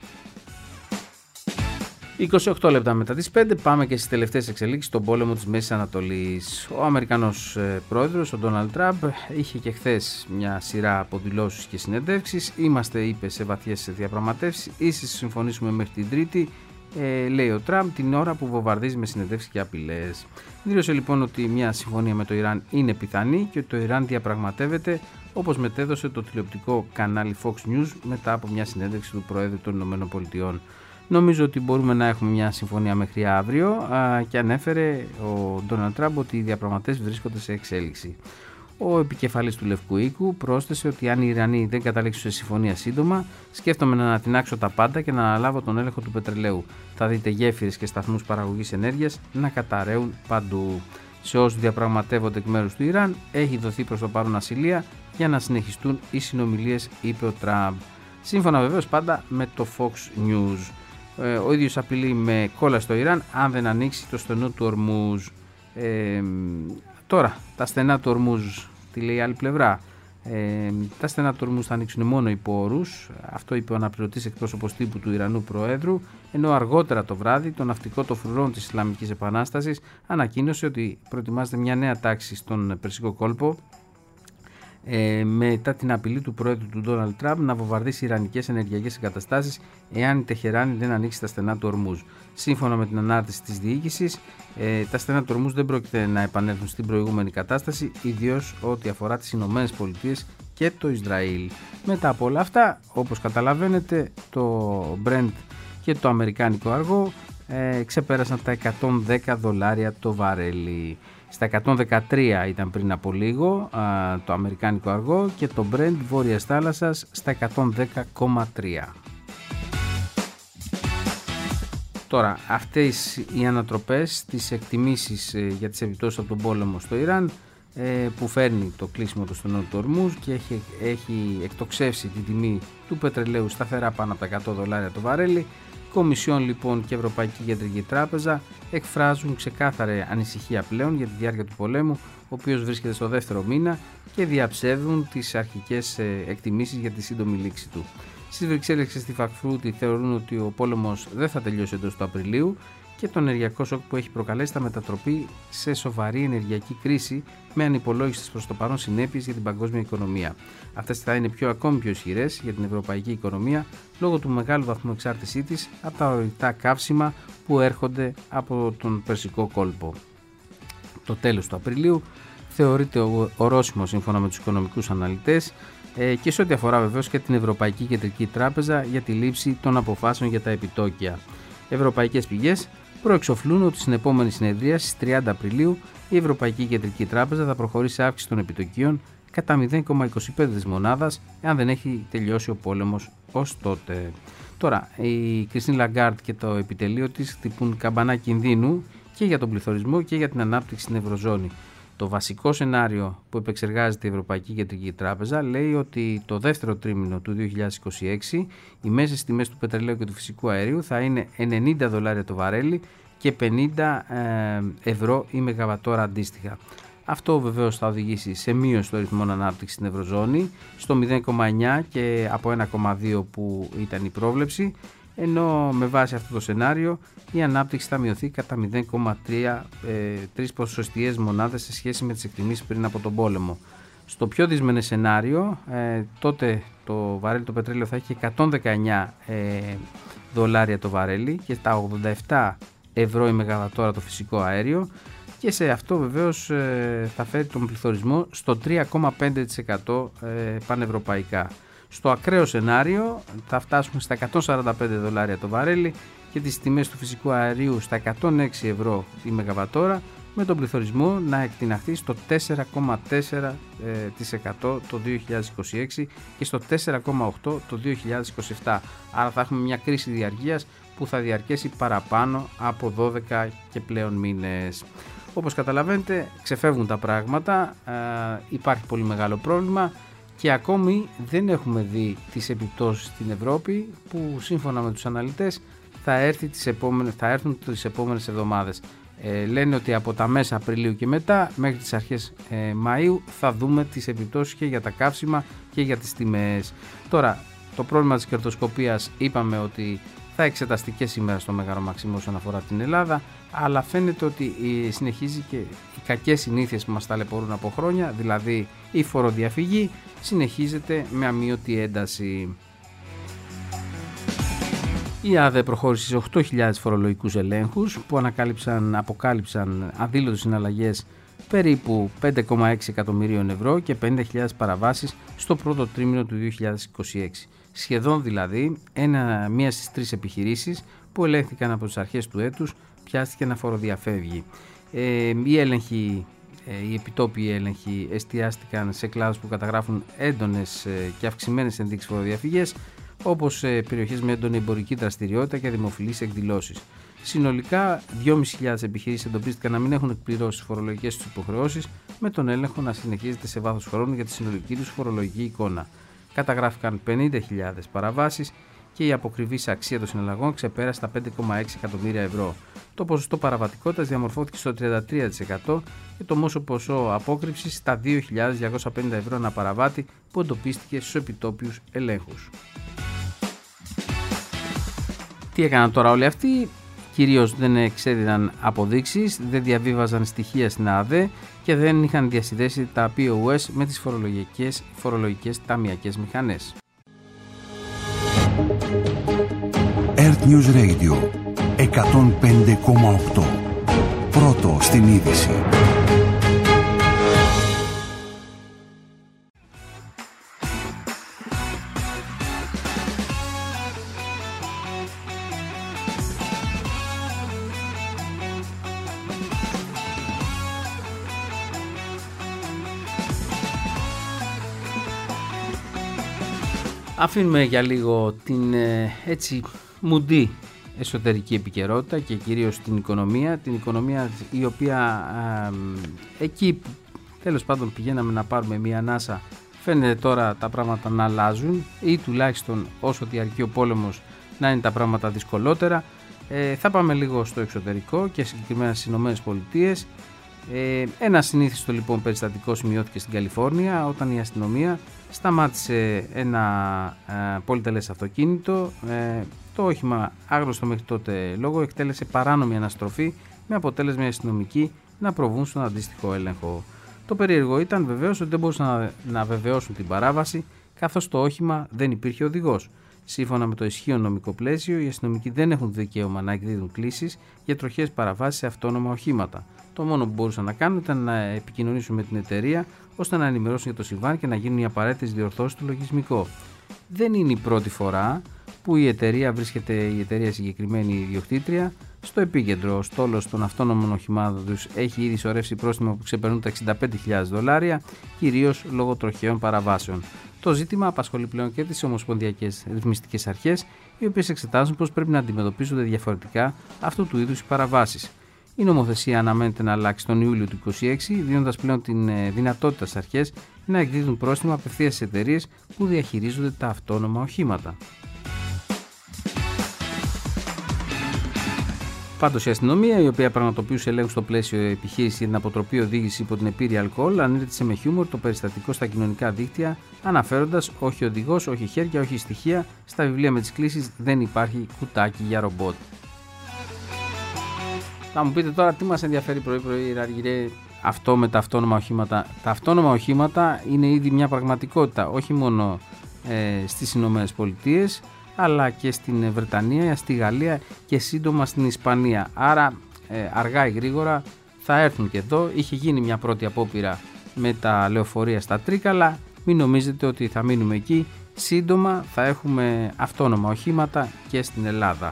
S3: είκοσι οκτώ λεπτά μετά τις πέντε πάμε και στις τελευταίες εξελίξεις στον πόλεμο της Μέσης Ανατολής. Ο Αμερικανός ε, πρόεδρος, ο Ντόναλντ Τραμπ, είχε και χθες μια σειρά από δηλώσεις και συνεντεύξεις. Είμαστε, είπε, σε βαθιές διαπραγματεύσεις, ίσως συμφωνήσουμε μέχρι την Τρίτη, ε, λέει ο Τραμπ, την ώρα που βομβαρδίζει με συνεντεύξεις και απειλές. Δήλωσε λοιπόν ότι μια συμφωνία με το Ιράν είναι πιθανή και ότι το Ιράν διαπραγματεύεται, όπως μετέδωσε το τηλεοπτικό κανάλι Fox News μετά από μια συνέντευξη του Προέδρου των Ηνωμένων Πολιτειών. Νομίζω ότι μπορούμε να έχουμε μια συμφωνία μέχρι αύριο α, και ανέφερε ο Ντόναλντ Τραμπ ότι οι διαπραγματεύσεις βρίσκονται σε εξέλιξη. Ο επικεφαλής του Λευκού Οίκου πρόσθεσε ότι αν οι Ιρανοί δεν καταλήξουν σε συμφωνία σύντομα, σκέφτομαι να ανατινάξω τα πάντα και να αναλάβω τον έλεγχο του πετρελαίου. Θα δείτε γέφυρες και σταθμούς παραγωγής ενέργειας να καταραίουν παντού. Σε όσους διαπραγματεύονται εκ μέρους του Ιράν, έχει δοθεί προς το παρόν ασυλία για να συνεχιστούν οι συνομιλίες, είπε ο Τραμπ. Σύμφωνα βεβαίως πάντα με το Fox News. Ο ίδιος απειλεί με κόλλα στο Ιράν αν δεν ανοίξει το στενό του Ορμούζ. Ε, τώρα, τα στενά του Ορμούζ, τι λέει η άλλη πλευρά. Ε, τα στενά του Ορμούζ θα ανοίξουν μόνο υπό όρους. Αυτό είπε ο αναπληρωτής εκπρόσωπος τύπου του Ιρανού Προέδρου, ενώ αργότερα το βράδυ το ναυτικό των φρουρών της Ισλαμικής Επανάστασης ανακοίνωσε ότι προετοιμάζεται μια νέα τάξη στον Περσικό κόλπο, Ε, μετά την απειλή του πρόεδρου του Ντόναλντ Τραμπ να βομβαρδίσει ιρανικές ενεργειακές εγκαταστάσεις εάν η Τεχεράνη δεν ανοίξει τα στενά του Ορμούζ. Σύμφωνα με την ανάρτηση της διοίκησης, ε, τα στενά του Ορμούζ δεν πρόκειται να επανέλθουν στην προηγούμενη κατάσταση, ιδίως ό,τι αφορά τις Ηνωμένες Πολιτείες και το Ισραήλ. Μετά από όλα αυτά, όπως καταλαβαίνετε, το Brent και το αμερικάνικο αργό ε, ξεπέρασαν τα εκατόν δέκα δολάρια το βαρέλι. Στα εκατόν δεκατρία ήταν πριν από λίγο α, το αμερικάνικο αργό και το Brent Βόρειας Θάλασσας στα εκατόν δέκα κόμμα τρία. Τώρα, αυτές οι ανατροπές, τις εκτιμήσεις ε, για τις επιπτώσεις από τον πόλεμο στο Ιράν ε, που φέρνει το κλείσιμο του στενού του Ορμούζ και έχει, έχει εκτοξεύσει την τιμή του πετρελαίου σταθερά πάνω από τα εκατό δολάρια το βαρέλι, Κομισιόν λοιπόν και Ευρωπαϊκή Κεντρική Τράπεζα εκφράζουν ξεκάθαρη ανησυχία πλέον για τη διάρκεια του πολέμου, ο οποίος βρίσκεται στο δεύτερο μήνα, και διαψεύδουν τις αρχικές εκτιμήσεις για τη σύντομη λήξη του. Στις Βρυξέλλες και στη Φραγκφούρτη θεωρούν ότι ο πόλεμος δεν θα τελειώσει εντός του Απριλίου και το ενεργειακό σοκ που έχει προκαλέσει θα μετατροπεί σε σοβαρή ενεργειακή κρίση με ανυπολόγιστες προς το παρόν συνέπειες για την παγκόσμια οικονομία. Αυτές θα είναι πιο ακόμη πιο ισχυρές για την ευρωπαϊκή οικονομία λόγω του μεγάλου βαθμού εξάρτησή της από τα ορυκτά καύσιμα που έρχονται από τον Περσικό κόλπο. Το τέλος του Απριλίου θεωρείται ορόσημο σύμφωνα με τους οικονομικούς αναλυτές και σε ό,τι αφορά βεβαίως και την Ευρωπαϊκή Κεντρική Τράπεζα για τη λήψη των αποφάσεων για τα επιτόκια. Ευρωπαϊκές πηγές προεξοφλούν ότι στην επόμενη συνεδρία στις τριάντα Απριλίου η Ευρωπαϊκή Κεντρική Τράπεζα θα προχωρήσει σε αύξηση των επιτοκίων κατά μηδέν κόμμα είκοσι πέντε της μονάδας, εάν δεν έχει τελειώσει ο πόλεμος ως τότε. Τώρα, η Κριστίν Λαγκάρντ και το επιτελείο της χτυπούν καμπανά κινδύνου και για τον πληθωρισμό και για την ανάπτυξη στην Ευρωζώνη. Το βασικό σενάριο που επεξεργάζεται η Ευρωπαϊκή Κεντρική Τράπεζα λέει ότι το δεύτερο τρίμηνο του δύο χιλιάδες είκοσι έξι οι μέσες τιμές του πετρελαίου και του φυσικού αερίου θα είναι ενενήντα δολάρια το βαρέλι και πενήντα ευρώ η μεγαβατόρα αντίστοιχα. Αυτό βεβαίως θα οδηγήσει σε μείωση των ρυθμών ανάπτυξης στην Ευρωζώνη στο μηδέν κόμμα εννιά και από ένα κόμμα δύο που ήταν η πρόβλεψη, ενώ με βάση αυτό το σενάριο η ανάπτυξη θα μειωθεί κατά μηδέν κόμμα τρία ποσοστιαίες μονάδες σε σχέση με τις εκτιμήσεις πριν από τον πόλεμο. Στο πιο δυσμενές σενάριο, ε, τότε το βαρέλι το πετρέλαιο θα έχει εκατόν δεκαεννιά ε, δολάρια το βαρέλι και τα ογδόντα επτά ευρώ η μεγαβατόρα το φυσικό αέριο, και σε αυτό βεβαίως ε, θα φέρει τον πληθωρισμό στο τρία κόμμα πέντε τοις εκατό ε, πανευρωπαϊκά. Στο ακραίο σενάριο θα φτάσουμε στα εκατόν σαράντα πέντε δολάρια το βαρέλι και τις τιμές του φυσικού αερίου στα εκατόν έξι ευρώ τη μεγαβατόρα, με τον πληθωρισμό να εκτιναχθεί στο τέσσερα κόμμα τέσσερα τοις εκατό το δύο χιλιάδες είκοσι έξι και στο τέσσερα κόμμα οκτώ τοις εκατό το δύο χιλιάδες είκοσι επτά. Άρα θα έχουμε μια κρίση διαρκείας που θα διαρκέσει παραπάνω από δώδεκα και πλέον μήνες. Όπως καταλαβαίνετε, ξεφεύγουν τα πράγματα, ε, υπάρχει πολύ μεγάλο πρόβλημα και ακόμη δεν έχουμε δει τις επιπτώσεις στην Ευρώπη που σύμφωνα με τους αναλυτές θα, έρθει τις επόμενες, θα έρθουν τις επόμενες εβδομάδες. Ε, λένε ότι από τα μέσα Απριλίου και μετά μέχρι τις αρχές ε, Μαΐου θα δούμε τις επιπτώσεις και για τα καύσιμα και για τις τιμές. Τώρα, το πρόβλημα της κερδοσκοπίας είπαμε ότι θα εξεταστεί και σήμερα στο Μέγαρο Μαξίμου όσον αφορά την Ελλάδα, αλλά φαίνεται ότι συνεχίζει και οι κακές συνήθειες που μας ταλαιπωρούν από χρόνια, δηλαδή η φοροδιαφυγή, συνεχίζεται με αμείωτη ένταση. Η ΑΔΕ προχώρησε σε οκτώ χιλιάδες φορολογικούς ελέγχους που ανακάλυψαν, αποκάλυψαν αδήλωτες συναλλαγές περίπου πέντε κόμμα έξι εκατομμυρίων ευρώ και πενήντα χιλιάδες παραβάσεις στο πρώτο τρίμηνο του δύο χιλιάδες είκοσι έξι. Σχεδόν δηλαδή ένα, μία στις τρεις επιχειρήσεις που ελέγχθηκαν από τις αρχές του έτους πιάστηκε να φοροδιαφεύγει. Ε, οι έλεγχοι, οι επιτόπιοι έλεγχοι εστιάστηκαν σε κλάδους που καταγράφουν έντονες και αυξημένες ενδείξεις φοροδιαφυγές, όπως περιοχές με έντονη εμπορική δραστηριότητα και δημοφιλείς εκδηλώσεις. Συνολικά, δυόμισι χιλιάδες επιχειρήσεις εντοπίστηκαν να μην έχουν εκπληρώσει τις φορολογικές τους υποχρεώσεις, με τον έλεγχο να συνεχίζεται σε βάθος χρόνου για τη συνολική τους φορολογική εικόνα. Καταγράφηκαν πενήντα χιλιάδες παραβάσεις και η αποκριβής αξία των συναλλαγών ξεπέρασε τα πέντε κόμμα έξι εκατομμύρια ευρώ. Το ποσοστό παραβατικότητας διαμορφώθηκε στο τριάντα τρία τοις εκατό και το μέσο ποσό απόκρυψης στα δύο χιλιάδες διακόσια πενήντα ευρώ ανά παραβάτη που εντοπίστηκε στους επιτόπιους ελέγχους. Τι έκαναν τώρα όλοι αυτοί? Κυρίως δεν εξέδιδαν αποδείξεις, δεν διαβίβαζαν στοιχεία στην ΑΔΕ και δεν είχαν διασυνδέσει τα πι ο ες με τις φορολογικές, φορολογικές ταμειακές μηχανές.
S1: Earth News Radio εκατόν πέντε κόμμα οκτώ. Πρώτο στην είδηση.
S3: Αφήνουμε για λίγο την έτσι μουντή εσωτερική επικαιρότητα και κυρίως την οικονομία, την οικονομία η οποία α, εκεί που τέλος πάντων πηγαίναμε να πάρουμε μια ανάσα, φαίνεται τώρα τα πράγματα να αλλάζουν ή τουλάχιστον όσο διαρκεί ο πόλεμος να είναι τα πράγματα δυσκολότερα. Ε, θα πάμε λίγο στο εξωτερικό και συγκεκριμένα στις Ηνωμένες Πολιτείες. Ε, ένα συνήθιστο λοιπόν περιστατικό σημειώθηκε στην Καλιφόρνια όταν η αστυνομία σταμάτησε ένα ε, πολυτελές αυτοκίνητο. Ε, το όχημα, άγνωστο μέχρι τότε λόγο, εκτέλεσε παράνομη αναστροφή με αποτέλεσμα οι αστυνομικοί να προβούν στον αντίστοιχο έλεγχο. Το περίεργο ήταν βεβαίως ότι δεν μπορούσαν να, να βεβαιώσουν την παράβαση, καθώς στο όχημα δεν υπήρχε οδηγός. Σύμφωνα με το ισχύον νομικό πλαίσιο, οι αστυνομικοί δεν έχουν δικαίωμα να εκδίδουν κλήσεις για τροχαίες παραβάσεις σε αυτόνομα οχήματα. Το μόνο που μπορούσαν να κάνουν ήταν να επικοινωνήσουν με την εταιρεία ώστε να ενημερώσουν για το συμβάν και να γίνουν οι απαραίτητες διορθώσεις του λογισμικό. Δεν είναι η πρώτη φορά που η εταιρεία βρίσκεται, η εταιρεία συγκεκριμένη ιδιοκτήτρια, στο επίκεντρο. Ο στόλος των αυτόνομων οχημάτων τους έχει ήδη σωρεύσει πρόστιμα που ξεπερνούν τα εξήντα πέντε χιλιάδες δολάρια, κυρίως λόγω τροχαίων παραβάσεων. Το ζήτημα απασχολεί πλέον και τις ομοσπονδιακές ρυθμιστικές αρχές, οι οποίες εξετάζουν πώς πρέπει να αντιμετωπίζονται διαφορετικά αυτού του είδους οι παραβάσεις. Η νομοθεσία αναμένεται να αλλάξει τον Ιούλιο του είκοσι έξι, δίνοντας πλέον την δυνατότητα στις αρχές να εκδίδουν πρόστιμα απευθείας στις εταιρείες που διαχειρίζονται τα αυτόνομα οχήματα. Πάντως η αστυνομία, η οποία πραγματοποιούσε ελέγχους στο πλαίσιο επιχείρηση για την αποτροπή οδήγηση υπό την επίρρεια αλκοόλ, ανήρτησε με χιούμορ το περιστατικό στα κοινωνικά δίκτυα, αναφέροντας όχι οδηγός, όχι χέρια, όχι στοιχεία, στα βιβλία με τις κλήσεις δεν υπάρχει κουτάκι για ρομπότ. Θα μου πείτε τώρα τι μας ενδιαφέρει πρωί-πρωί, Αργυρέ, αυτό με τα αυτόνομα οχήματα. Τα αυτόνομα οχήματα είναι ήδη μια πραγματικότητα, όχι μόνο ε, στις Ηνωμένες Πολιτείες, αλλά και στην Βρετανία, στη Γαλλία και σύντομα στην Ισπανία. Άρα ε, αργά ή γρήγορα θα έρθουν και εδώ. Είχε γίνει μια πρώτη απόπειρα με τα λεωφορεία στα Τρίκαλα. Μην νομίζετε ότι θα μείνουμε εκεί. Σύντομα θα έχουμε αυτόνομα οχήματα και στην Ελλάδα.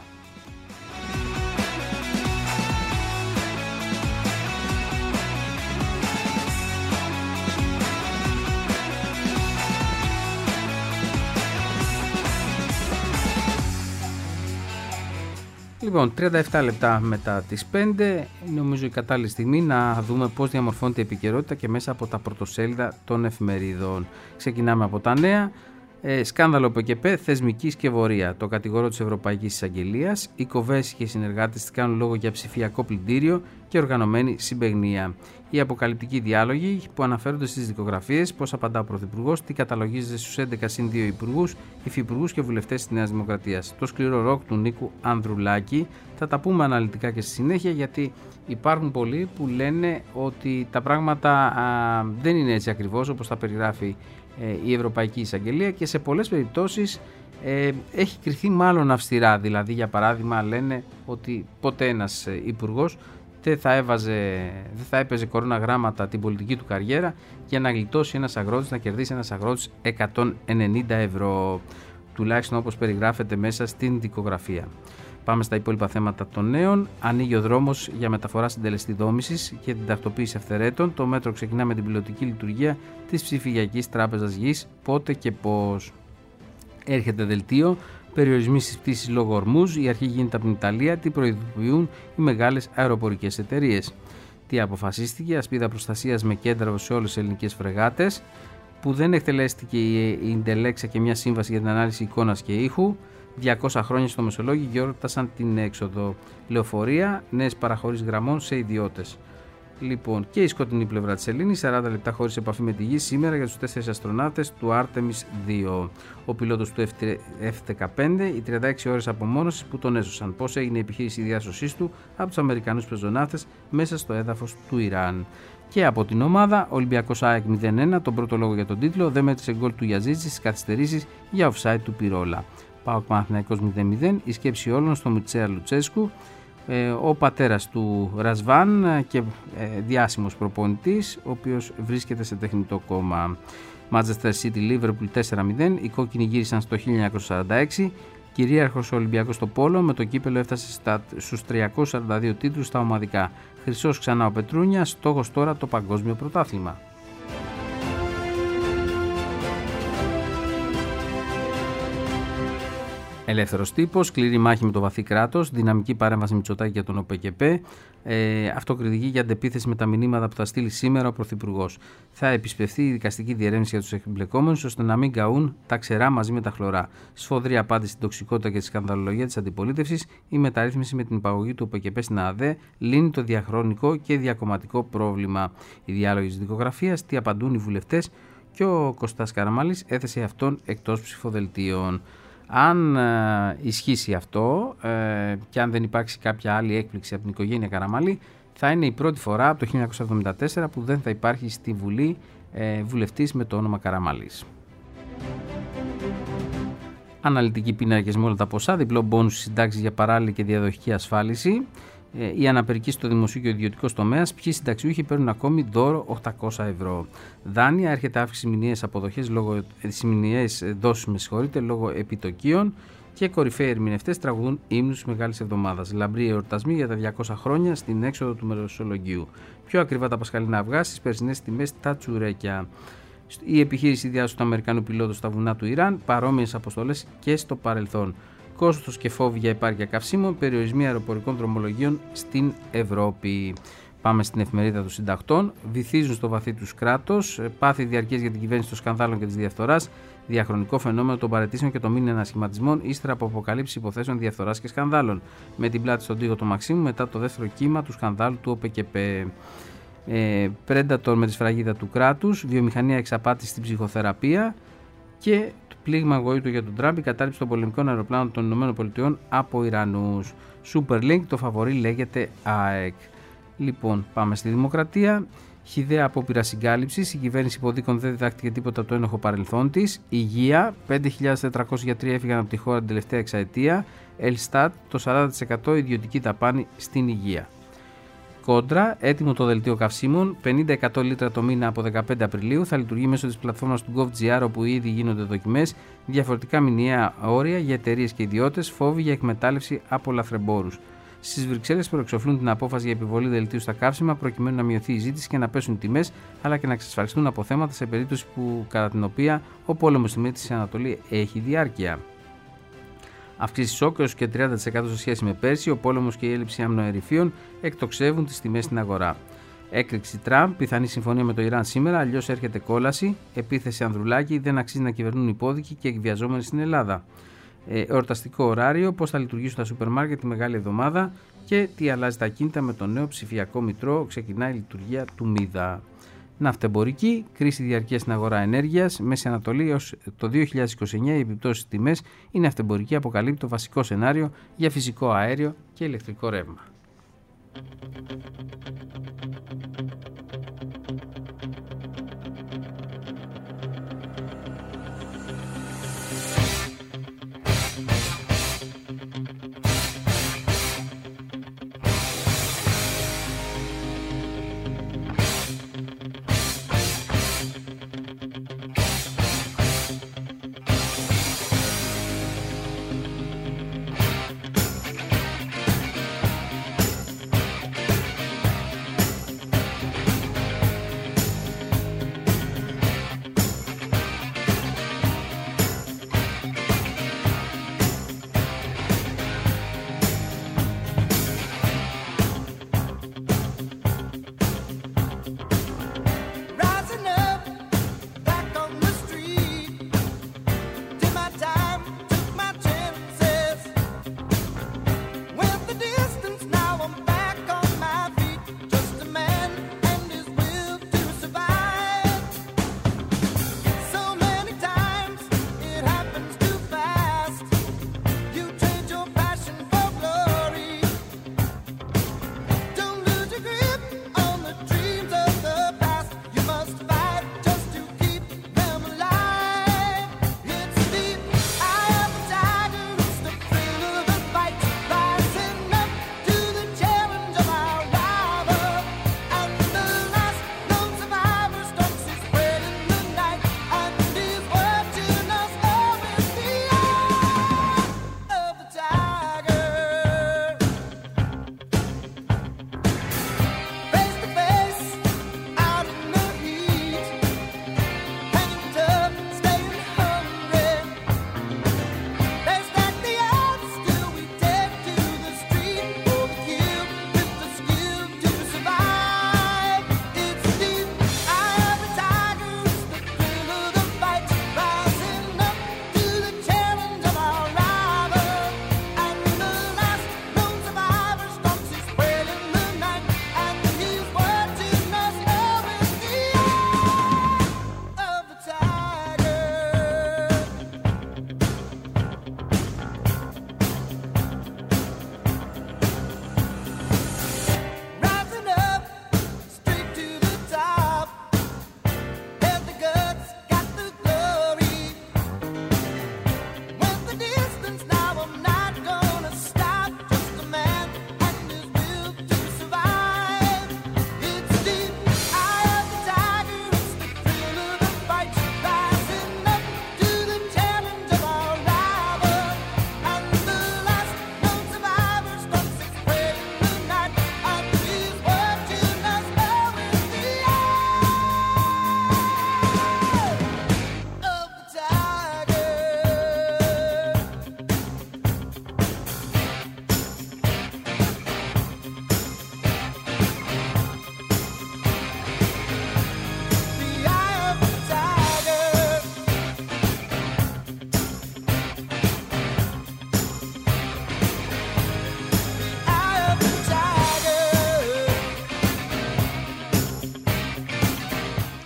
S3: Λοιπόν, τριάντα επτά λεπτά μετά τις πέντε, νομίζω η κατάλληλη στιγμή να δούμε πώς διαμορφώνεται η επικαιρότητα και μέσα από τα πρωτοσέλιδα των εφημερίδων. Ξεκινάμε από τα νέα. Ε, σκάνδαλο ΠΚΠ, θεσμική σκευωρία. Το κατηγορό της Ευρωπαϊκής Εισαγγελίας. Οι Κοβέση και οι συνεργάτες της κάνουν λόγο για ψηφιακό πλυντήριο και οργανωμένη συμπαιγνία. Οι αποκαλυπτικοί διάλογοι που αναφέρονται στις δικογραφίες, πώς απαντά ο Πρωθυπουργός, τι καταλογίζεται στους έντεκα συν δύο υπουργούς, υφυπουργούς και βουλευτές της Νέας Δημοκρατίας. Το σκληρό ροκ του Νίκου Ανδρουλάκη. Θα τα πούμε αναλυτικά και στη συνέχεια, γιατί υπάρχουν πολλοί που λένε ότι τα πράγματα α, δεν είναι έτσι ακριβώς όπως τα περιγράφει ε, η Ευρωπαϊκή Εισαγγελία και σε πολλές περιπτώσεις ε, έχει κριθεί μάλλον αυστηρά. Δηλαδή, για παράδειγμα, λένε ότι ποτέ ένας υπουργός δεν θα, έβαζε, δεν θα έπαιζε κορώνα γράμματα την πολιτική του καριέρα για να γλιτώσει ένας αγρότης, να κερδίσει ένας αγρότης εκατόν ενενήντα ευρώ, τουλάχιστον όπως περιγράφεται μέσα στην δικογραφία. Πάμε στα υπόλοιπα θέματα των νέων. Ανοίγει ο δρόμος για μεταφορά συντελεστή δόμησης και την τακτοποίηση αυθαιρέτων. Το μέτρο ξεκινά με την πιλωτική λειτουργία της ψηφιακής τράπεζας γης. Πότε και πώς? Έρχεται δελτίο. Περιορισμοί στις πτήσεις λόγω ορμούς. Η αρχή γίνεται από την Ιταλία. Τι προειδοποιούν οι μεγάλες αεροπορικές εταιρείες? Τι αποφασίστηκε? Ασπίδα προστασίας με κέντρα σε όλες τις ελληνικές φρεγάτες. Που δεν εκτελέστηκε η Ιντελέξα και μια σύμβαση για την ανάλυση εικόνας και ήχου. διακόσια χρόνια στο Μεσολόγγι γιόρτασαν την έξοδο. Λεωφορεία, νέες παραχωρήσεις γραμμών σε ιδιώτες. Λοιπόν, και η σκοτεινή πλευρά της Ελλήνης, σαράντα λεπτά χωρίς επαφή με τη γη σήμερα για τους τέσσερις αστροναύτες του Artemis δύο. Ο πιλότος του εφ δεκαπέντε, οι τριάντα έξι ώρες απομόνωσης που τον έσωσαν. Πώς έγινε η επιχείρηση διάσωσής του από τους Αμερικανούς πεζοναύτες μέσα στο έδαφος του Ιράν. Και από την ομάδα, Ολυμπιακός ΑΕΚ μηδέν ένα, τον πρώτο λόγο για τον τίτλο, δεν μέτρησε γκολ του Γιαζίτζη στις καθυστερήσεις για offside του Πυρόλα. ΠΑΟΚ Παναθηναϊκός μηδέν μηδέν, η σκέψη όλων στο Μιτσέα Λουτσέσκου, ε, ο πατέρας του Ρασβάν και ε, διάσημος προπονητής, ο οποίος βρίσκεται σε τεχνητό κόμμα. Manchester City Liverpool τέσσερα μηδέν, οι κόκκινοι γύρισαν στο χίλια εννιακόσια σαράντα έξι, κυρίαρχος ο Ολυμπιακός στο πόλο, με το κύπελο έφτασε στα, στους τριακόσιους σαράντα δύο τίτλους στα ομαδικά. Χρυσός ξανά ο Πετρούνια, στόχος τώρα το παγκόσμιο πρωτάθλημα. Ελεύθερος τύπος, σκληρή μάχη με το βαθύ κράτος, δυναμική παρέμβαση Μητσοτάκη για τον ΟΠΕΚΕΠΕ, ε, αυτοκριτική για αντεπίθεση με τα μηνύματα που θα στείλει σήμερα ο Πρωθυπουργός. Θα επισπευθεί η δικαστική διερεύνηση για τους εμπλεκόμενους ώστε να μην καούν τα ξερά μαζί με τα χλωρά. Σφοδρή απάντηση στην τοξικότητα και τη σκανδαλολογία της αντιπολίτευσης, η μεταρρύθμιση με την υπαγωγή του ΟΠΕΚΕΠΕ στην ΑΔΕ λύνει το διαχρονικό και διακομματικό πρόβλημα. Οι διάλογοι της δικογραφίας, τι απαντούν οι βουλευτές, και ο Κωστάς Καραμαλής έθεσε αυτόν εκτός ψηφοδελτίων. Αν ε, ισχύσει αυτό ε, και αν δεν υπάρξει κάποια άλλη έκπληξη από την οικογένεια Καραμαλή, θα είναι η πρώτη φορά από το χίλια εννιακόσια εβδομήντα τέσσερα που δεν θα υπάρχει στη Βουλή ε, βουλευτής με το όνομα Καραμαλής. Αναλυτική πίνακες με όλα τα ποσά, διπλό μπόνους συντάξεις για παράλληλη και διαδοχική ασφάλιση, ε, η αναπηρική στο δημοσίου και ο ιδιωτικό τομέα, ποιοι συνταξιούχοι παίρνουν ακόμη δώρο οκτακόσια ευρώ. Δάνεια, έρχεται αύξηση μηνιαίες αποδοχές λόγω μηνιαίες δόσεις με συγχωρείτε, λόγω επιτοκίων, και κορυφαίοι ερμηνευτές τραγουδούν ύμνους της Μεγάλης Εβδομάδας. Λαμπροί εορτασμοί για τα διακόσια χρόνια στην έξοδο του Μεσολογγίου. Πιο ακριβά τα πασχαλινά αυγά, στις περσινές τιμές τα τσουρέκια. Η επιχείρηση διάσωσης του Αμερικανού πιλότου στα βουνά του Ιράν, παρόμοιες αποστολές και στο παρελθόν. Κόστος και φόβοι για επάρκεια καυσίμων, περιορισμοί αεροπορικών δρομολογίων στην Ευρώπη. Πάμε στην εφημερίδα των συντακτών. Βυθίζουν στο βαθύ τους κράτος, πάθη διαρκές για την κυβέρνηση των σκανδάλων και της διαφθοράς, διαχρονικό φαινόμενο των παραιτήσεων και των μήνυ ανασχηματισμών ύστερα από αποκαλύψεις υποθέσεων διαφθοράς και σκανδάλων. Με την πλάτη στον τοίχο του Μαξίμου μετά το δεύτερο κύμα του σκανδάλου του ΟΠΕΚΕΠΕ. Ε, Πρέντατορ με τη σφραγίδα του κράτους, βιομηχανία εξαπάτηση στην ψυχοθεραπεία και πλήγμα γοήτου για τον Τραμπ, η κατάληψη των πολεμικών αεροπλάνων των ΗΠΑ από Ιρανούς. Superlink, το φαβορί λέγεται ΑΕΚ. Λοιπόν, πάμε στη Δημοκρατία. Χυδαία απόπειρα συγκάλυψης. Η κυβέρνηση υποδίκων δεν διδάχτηκε τίποτα από το ένοχο παρελθόν της. Υγεία. πέντε χιλιάδες τετρακόσιοι γιατροί έφυγαν από τη χώρα την τελευταία εξαετία. Ελστάτ, το σαράντα τοις εκατό ιδιωτική δαπάνη στην υγεία. Κόντρα, έτοιμο το δελτίο καυσίμων, πενήντα με εκατό λίτρα το μήνα από δεκαπέντε Απριλίου, θα λειτουργεί μέσω της πλατφόρμας του GovGR, όπου ήδη γίνονται δοκιμές, διαφορετικά μηνιαία όρια για εταιρείες και ιδιώτες, φόβοι για εκμετάλλευση από λαθρεμπόρους. Στις Βρυξέλλες προεξοφλούν την απόφαση για επιβολή δελτίου στα καύσιμα, προκειμένου να μειωθεί η ζήτηση και να πέσουν οι τιμές, αλλά και να εξασφαλιστούν αποθέματα σε περίπτωση που, κατά την οποία ο πόλεμος στη Μέση Ανατολή έχει διάρκεια. Αυξήσεις σοκ έως και τριάντα τοις εκατό σε σχέση με πέρσι, ο πόλεμος και η έλλειψη αμνοερυφίων εκτοξεύουν τις τιμές στην αγορά. Έκρηξη Τραμπ, πιθανή συμφωνία με το Ιράν σήμερα, αλλιώς έρχεται κόλαση. Επίθεση Ανδρουλάκη, δεν αξίζει να κυβερνούν υπόδικοι και εκβιαζόμενοι στην Ελλάδα. Ε, εορταστικό ωράριο, πώς θα λειτουργήσουν τα σούπερ μάρκετ τη Μεγάλη Εβδομάδα και τι αλλάζει τα κίνητα με το νέο ψηφιακό μητρό. Ξεκινάει η λειτουργία του ΜΙΔΑ. Ναυτεμπορική, κρίση διαρκεία στην αγορά ενέργειας. Μέση Ανατολή έως το δύο χιλιάδες είκοσι εννέα οι επιπτώσεις στις τιμές. Η ναυτεμπορική αποκαλύπτει το βασικό σενάριο για φυσικό αέριο και ηλεκτρικό ρεύμα.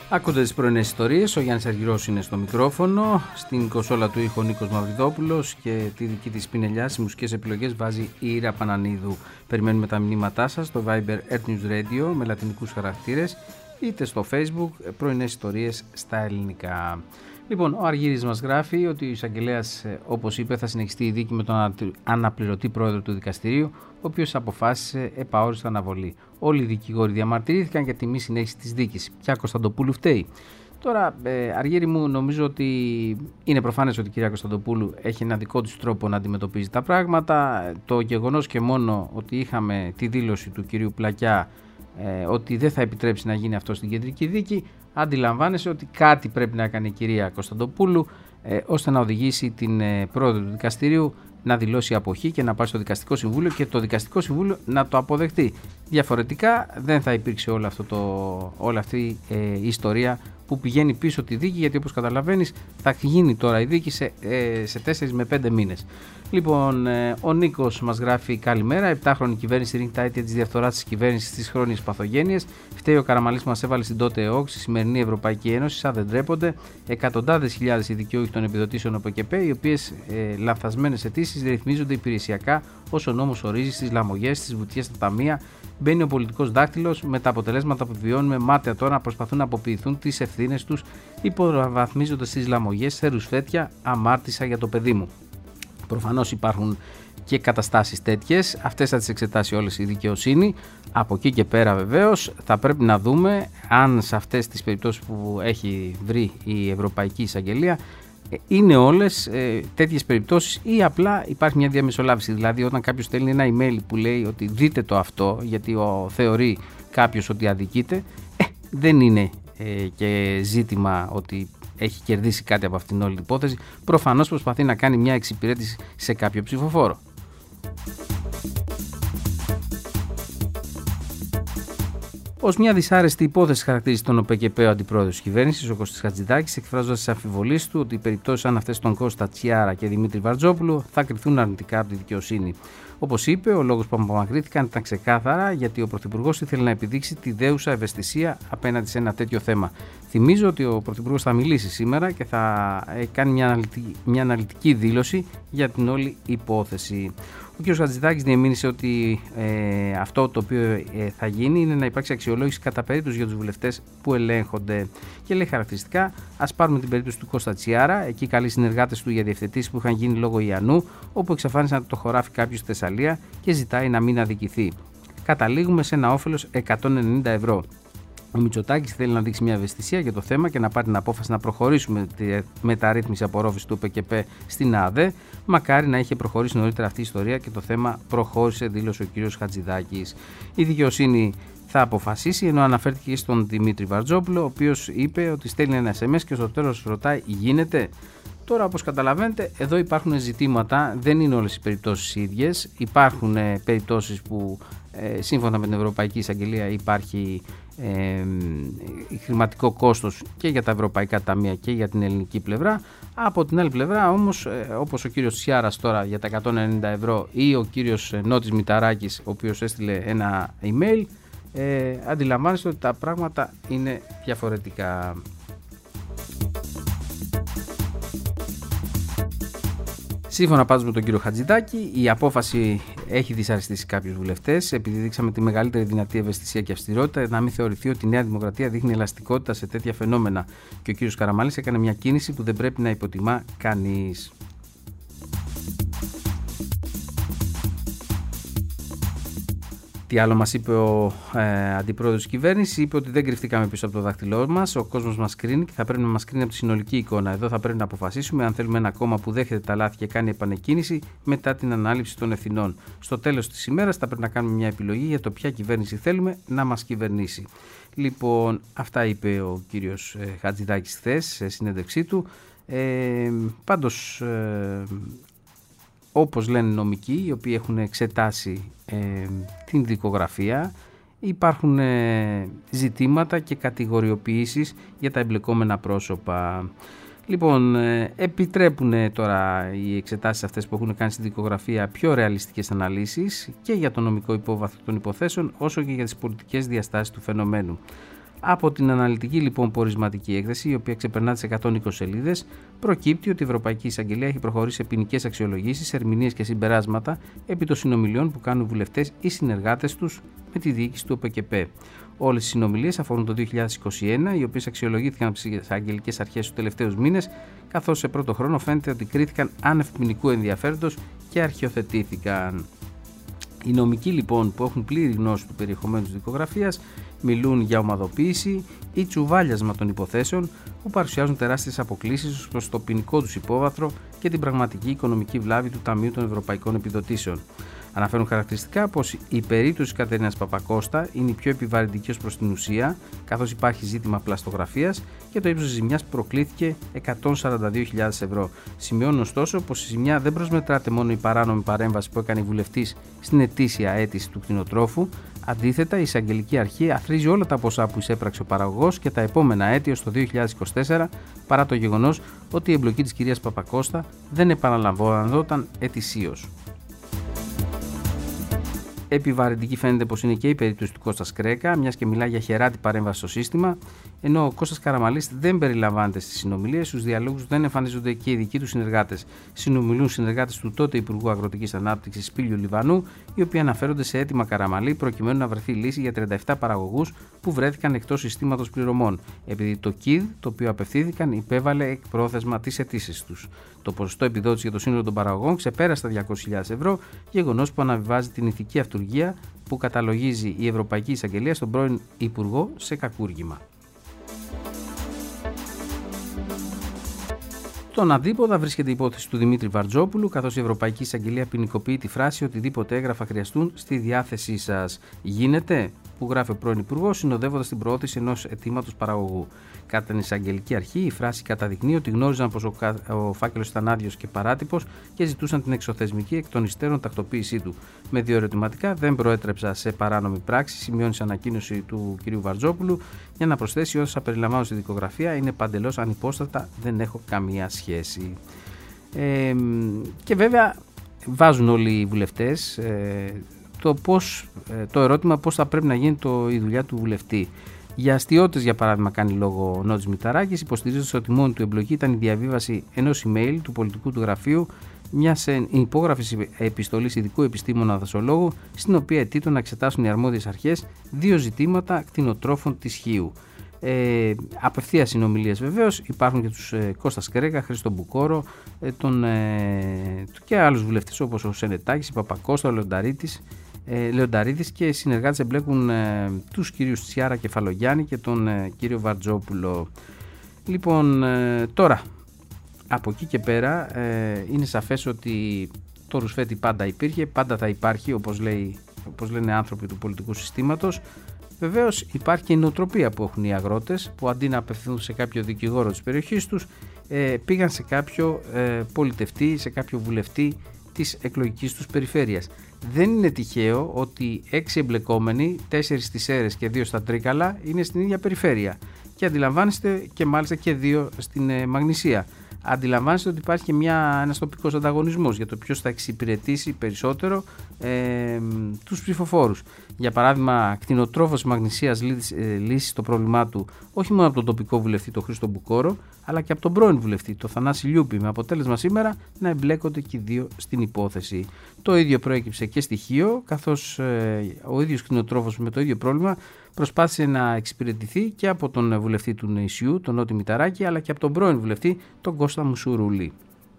S3: Ακούτε τις πρωινές ιστορίες, ο Γιάννης Αργυρός είναι στο μικρόφωνο, στην κονσόλα του ήχου Νίκος Μαυριδόπουλος και τη δική της πινελιά στις μουσικές επιλογές βάζει η Ήρα Πανανίδου. Περιμένουμε τα μηνύματά σας στο Viber Earth News Radio με λατινικούς χαρακτήρες, είτε στο Facebook πρωινές ιστορίες στα ελληνικά. Λοιπόν, ο Αργύρης μας γράφει ότι ο εισαγγελέας, όπως είπε, θα συνεχιστεί η δίκη με τον αναπληρωτή πρόεδρο του δικαστηρίου, ο οποίος αποφάσισε επαόριστα αναβολή. Όλοι οι δικηγόροι διαμαρτυρήθηκαν για τη μη συνέχιση της δίκης. Ποια Κωνσταντοπούλου φταίει? Τώρα, ε, Αργύρη μου, νομίζω ότι είναι προφανές ότι η κυρία Κωνσταντοπούλου έχει ένα δικό της τρόπο να αντιμετωπίζει τα πράγματα. Το γεγονός και μόνο ότι είχαμε τη δήλωση του κυρίου Πλακιά ε, ότι δεν θα επιτρέψει να γίνει αυτό στην κεντρική δίκη, αντιλαμβάνεσαι ότι κάτι πρέπει να κάνει η κυρία Κωνσταντοπούλου ε, ώστε να οδηγήσει την ε, πρόεδρο του δικαστηρίου να δηλώσει αποχή και να πάει στο δικαστικό συμβούλιο και το δικαστικό συμβούλιο να το αποδεχτεί. Διαφορετικά δεν θα υπήρξε όλο αυτό το, όλη αυτή ε, η ιστορία που πηγαίνει πίσω τη δίκη, γιατί όπως καταλαβαίνεις θα γίνει τώρα η δίκη σε, ε, σε τέσσερις με πέντε μήνες. Λοιπόν, ε, ο Νίκος μας γράφει καλημέρα. Επτάχρονη κυβέρνηση ρίχνει τα αίτια της διαφθοράς της κυβέρνησης στις χρόνιες παθογένειες. Φταίει ο Καραμανλής που μας έβαλε στην τότε ΕΟΚ, στη σημερινή Ευρωπαϊκή Ένωση. Σαν δεν τρέπονται, εκατοντάδες χιλιάδες οι δικαιούχοι των επιδοτήσεων ΟΠΕΚΕΠΕ, οι οποίες ε, λανθασμένες αιτήσεις ρυθμίζονται υπηρεσιακά όσο ο νόμος ορίζει στις λαμογές, στις βουτιές στα ταμεία. Μπαίνει ο πολιτικός δάκτυλος με τα αποτελέσματα που βιώνουμε μάταια τώρα να προσπαθούν να αποποιηθούν τις ευθύνες τους, υποβαθμίζοντας τις λαμογές σε ρουσφέτια αμάρτησα για το παιδί μου. Προφανώς υπάρχουν και καταστάσεις τέτοιες, αυτές θα τις εξετάσει όλες η δικαιοσύνη. Από εκεί και πέρα βεβαίως θα πρέπει να δούμε αν σε αυτές τις περιπτώσεις που έχει βρει η Ευρωπαϊκή Εισαγγελία είναι όλες ε, τέτοιες περιπτώσεις ή απλά υπάρχει μια διαμεσολάβηση. Δηλαδή όταν κάποιος στέλνει ένα email που λέει ότι δείτε το αυτό γιατί ο, θεωρεί κάποιος ότι αδικείται, ε, δεν είναι ε, και ζήτημα ότι έχει κερδίσει κάτι από αυτήν όλη την υπόθεση. Προφανώς προσπαθεί να κάνει μια εξυπηρέτηση σε κάποιο ψηφοφόρο. Ως μια δυσάρεστη υπόθεση χαρακτηρίζει τον ΟΠΕΚΕΠΕ ο αντιπρόεδρος της κυβέρνησης, ο Κώστας Χατζηδάκης, εκφράζοντας τις αμφιβολίες του ότι οι περιπτώσεις σαν αυτές των Κώστα Τσιάρα και Δημήτρη Βαρτζόπουλου θα κριθούν αρνητικά από τη δικαιοσύνη. Όπως είπε, ο λόγος που απομακρύνθηκαν ήταν ξεκάθαρα γιατί ο Πρωθυπουργός ήθελε να επιδείξει τη δέουσα ευαισθησία απέναντι σε ένα τέτοιο θέμα. Θυμίζω ότι ο Πρωθυπουργός θα μιλήσει σήμερα και θα κάνει μια αναλυτική, μια αναλυτική δήλωση για την όλη υπόθεση. Ο κ. Χατζηδάκης διεμήνυσε ότι ε, αυτό το οποίο ε, θα γίνει είναι να υπάρξει αξιολόγηση κατά περίπτωση για τους βουλευτές που ελέγχονται. Και λέει χαρακτηριστικά, ας πάρουμε την περίπτωση του Κώστα Τσιάρα, εκεί καλεί συνεργάτες του για διευθετήσεις που είχαν γίνει λόγω Ιαννού, όπου εξαφάνισαν το χωράφι κάποιου στη Θεσσαλία και ζητάει να μην αδικηθεί. Καταλήγουμε σε ένα όφελος εκατόν ενενήντα ευρώ. Ο Μητσοτάκης θέλει να δείξει μια ευαισθησία για το θέμα και να πάρει την απόφαση να προχωρήσουμε τη μεταρρύθμιση απορρόφησης του ΟΠΕΚΕΠΕ στην ΑΔΕ. Μακάρι να είχε προχωρήσει νωρίτερα αυτή η ιστορία και το θέμα προχώρησε, δήλωσε ο κ. Χατζηδάκης. Η δικαιοσύνη θα αποφασίσει, ενώ αναφέρθηκε στον Δημήτρη Βαρτζόπουλο, ο οποίος είπε ότι στέλνει ένα ες εμ ες και στο τέλος ρωτάει γίνεται. Τώρα, όπως καταλαβαίνετε, εδώ υπάρχουν ζητήματα, δεν είναι όλες οι περιπτώσεις ίδιες. Υπάρχουν ε, περιπτώσεις που ε, σύμφωνα με την Ευρωπαϊκή Εισαγγελία υπάρχει ε, χρηματικό κόστος και για τα ευρωπαϊκά ταμεία και για την ελληνική πλευρά. Από την άλλη πλευρά όμως, ε, όπως ο κύριος Τσιάρας τώρα για τα εκατόν ενενήντα ευρώ ή ο κύριος Νότης Μηταράκης, ο οποίος έστειλε ένα email, ε, αντιλαμβάνεστε ότι τα πράγματα είναι διαφορετικά. Σύμφωνα πάντως με τον κύριο Χατζηδάκη, η απόφαση έχει δυσαρεστήσει κάποιους βουλευτές, επειδή δείξαμε τη μεγαλύτερη δυνατή ευαισθησία και αυστηρότητα, να μην θεωρηθεί ότι η Νέα Δημοκρατία δείχνει ελαστικότητα σε τέτοια φαινόμενα. Και ο κύριος Καραμανλής έκανε μια κίνηση που δεν πρέπει να υποτιμά κανείς. Τι άλλο μας είπε ο ε, αντιπρόεδρος της κυβέρνησης? Είπε ότι δεν κρυφτήκαμε πίσω από το δάχτυλό μας. Ο κόσμος μας κρίνει και θα πρέπει να μας κρίνει από τη συνολική εικόνα. Εδώ θα πρέπει να αποφασίσουμε αν θέλουμε ένα κόμμα που δέχεται τα λάθη και κάνει επανεκκίνηση μετά την ανάληψη των ευθυνών. Στο τέλος της ημέρας θα πρέπει να κάνουμε μια επιλογή για το ποια κυβέρνηση θέλουμε να μας κυβερνήσει. Λοιπόν, αυτά είπε ο κύριος ε, Χατζηδάκης χθες σε συνέντευξή του. Ε, πάντως, ε, όπως λένε νομικοί, οι οποίοι έχουν εξετάσει ε, την δικογραφία, υπάρχουν ε, ζητήματα και κατηγοριοποιήσεις για τα εμπλεκόμενα πρόσωπα. Λοιπόν, ε, επιτρέπουν τώρα οι εξετάσεις αυτές που έχουν κάνει στη δικογραφία πιο ρεαλιστικές αναλύσεις και για το νομικό υπόβαθρο των υποθέσεων, όσο και για τις πολιτικές διαστάσεις του φαινομένου. Από την αναλυτική λοιπόν πορισματική έκθεση, η οποία ξεπερνά τις εκατόν είκοσι σελίδες, προκύπτει ότι η Ευρωπαϊκή Εισαγγελία έχει προχωρήσει σε ποινικές αξιολογήσεις, ερμηνείες και συμπεράσματα επί των συνομιλιών που κάνουν βουλευτές ή συνεργάτες τους με τη διοίκηση του ΟΠΕΚΕΠΕ. Όλες οι συνομιλίες αφορούν το δύο χιλιάδες είκοσι ένα, οι οποίες αξιολογήθηκαν από τις εισαγγελικές αρχές τους τελευταίους μήνες, καθώς σε πρώτο χρόνο φαίνεται ότι κρίθηκαν άνευ ποινικού ενδιαφέροντος και αρχιοθετήθηκαν. Οι νομικοί λοιπόν που έχουν πλήρη γνώση του περιεχομένου της δικογραφίας μιλούν για ομαδοποίηση ή τσουβάλιασμα των υποθέσεων που παρουσιάζουν τεράστιες αποκλίσεις προς το ποινικό τους υπόβαθρο και την πραγματική οικονομική βλάβη του Ταμείου των Ευρωπαϊκών Επιδοτήσεων. Αναφέρουν χαρακτηριστικά πως η περίπτωση της Κατερίνας Παπακώστα είναι η πιο επιβαρυντική ως προς την ουσία, καθώς υπάρχει ζήτημα πλαστογραφίας και το ύψος της ζημιάς προκλήθηκε εκατόν σαράντα δύο χιλιάδες ευρώ. Σημειώνουν ωστόσο πως η ζημιά δεν προσμετράται μόνο η παράνομη παρέμβαση που έκανε η βουλευτής στην ετήσια αίτηση του κτηνοτρόφου. Αντίθετα, η εισαγγελική αρχή αθροίζει όλα τα ποσά που εισέπραξε ο παραγωγός και τα επόμενα έτη ως το δύο χιλιάδες είκοσι τέσσερα, παρά το γεγονός ότι η εμπλοκή της κυρίας Παπακώστα δεν επαναλαμβανόταν ετησίως. Επιβαρυντική φαίνεται πως είναι και η περίπτωση του Κώστα Σκρέκα, μιας και μιλάει για χεράτη παρέμβαση στο σύστημα, ενώ ο Κώστας Καραμαλής δεν περιλαμβάνεται στις συνομιλίες, στους διαλόγους δεν εμφανίζονται και οι δικοί του συνεργάτες. Συνομιλούν συνεργάτες του τότε Υπουργού Αγροτικής Ανάπτυξης Σπύλιου Λιβανού, οι οποίοι αναφέρονται σε αίτημα Καραμαλή προκειμένου να βρεθεί λύση για τριάντα επτά παραγωγούς που βρέθηκαν εκτός συστήματος πληρωμών, επειδή το ΚΙΔ, το οποίο απευθύνθηκαν, υπέβαλε εκπρόθεσμα τις αιτήσεις τους. Το ποσοστό επιδότηση για το σύνολο των παραγωγών ξεπέρασε τα διακόσιες χιλιάδες ευρώ, γεγονός που αναβιβάζει την ηθική αυτουργία που καταλογίζει η Ευρωπαϊκή Εισαγγελία στον πρώην Υπουργό σε κακούργημα. Στον αντίποδα βρίσκεται η υπόθεση του Δημήτρη Βαρτζόπουλου, καθώς η Ευρωπαϊκή Εισαγγελία ποινικοποιεί τη φράση «Οτιδήποτε έγγραφα χρειαστούν στη διάθεσή σας». Γίνεται, που γράφει ο πρώην Υπουργός, συνοδεύοντας την προώθηση ενός αιτήματος παραγωγού. Κατά την εισαγγελική αρχή, η φράση καταδεικνύει ότι γνώριζαν πως ο, ο φάκελος ήταν άδειος και παράτυπος και ζητούσαν την εξωθεσμική εκ των υστέρων τακτοποίησή του. Με δύο ερωτηματικά, δεν προέτρεψα σε παράνομη πράξη, σημειώνει σε ανακοίνωση του κ. Βαρτζόπουλου, για να προσθέσει όσα περιλαμβάνουν στη δικογραφία είναι παντελώς ανυπόστατα, δεν έχω καμία σχέση. Ε, και βέβαια βάζουν όλοι οι βουλευτές ε, το, πώς, ε, το ερώτημα πώς θα πρέπει να γίνει το, η δουλειά του βουλευτή. Για αστιώτες, για παράδειγμα, κάνει λόγο ο Νότης Μηταράκης, υποστηρίζοντας ότι μόνη του εμπλοκή ήταν η διαβίβαση ενός email του πολιτικού του γραφείου μιας υπόγραφης επιστολής ειδικού επιστήμονα δασολόγου, στην οποία αιτείτο να εξετάσουν οι αρμόδιες αρχές δύο ζητήματα κτηνοτρόφων της Χίου. Ε, απευθείας συνομιλίες βεβαίως, υπάρχουν και τους ε, Κώστα Σκρέκα, Χρήστο Μπουκόρο ε, τον, ε, και άλλους βουλευτές όπως ο Σενετάκης, η Παπακώστα, ο Λεονταρίτης, ε, Λεονταρίδης και οι συνεργάτες εμπλέκουν ε, τους κυρίους Τσιάρα Κεφαλογιάννη και τον ε, κύριο Βαρτζόπουλο. Λοιπόν, ε, τώρα από εκεί και πέρα ε, είναι σαφές ότι το ρουσφέτη πάντα υπήρχε, πάντα θα υπάρχει, όπως, λέει, όπως λένε άνθρωποι του πολιτικού συστήματος. Βεβαίως υπάρχει και η νοοτροπία που έχουν οι αγρότες, που αντί να απευθυνθούν σε κάποιο δικηγόρο της περιοχής τους, ε, πήγαν σε κάποιο ε, πολιτευτή, σε κάποιο βουλευτή της εκλογικής τους περιφέρειας. Δεν είναι τυχαίο ότι έξι εμπλεκόμενοι, τέσσερις στις Σέρρες και δύο στα Τρίκαλα, είναι στην ίδια περιφέρεια. Και αντιλαμβάνεστε και μάλιστα και δύο στην ε, Μαγνησία. Αντιλαμβάνεστε ότι υπάρχει και μια, ένας τοπικός ανταγωνισμός για το ποιος θα εξυπηρετήσει περισσότερο ε, τους ψηφοφόρους. Για παράδειγμα, κτηνοτρόφος Μαγνησίας λύσει, ε, λύσει το πρόβλημά του όχι μόνο από τον τοπικό βουλευτή, τον Χρήστο Μπουκόρο, αλλά και από τον πρώην βουλευτή, τον Θανάση Λιούπη, με αποτέλεσμα σήμερα να εμπλέκονται και οι δύο στην υπόθεση. Το ίδιο προέκυψε και στη Χίο, καθώς ε, ο ίδιος κτηνοτρόφος με το ίδιο πρόβλημα προσπάθησε να εξυπηρετηθεί και από τον βουλευτή του νησιού, τον Νότι Μηταράκη, αλλά και από τον πρώην βουλευτή, τον Κώστα Μουσουρούλη.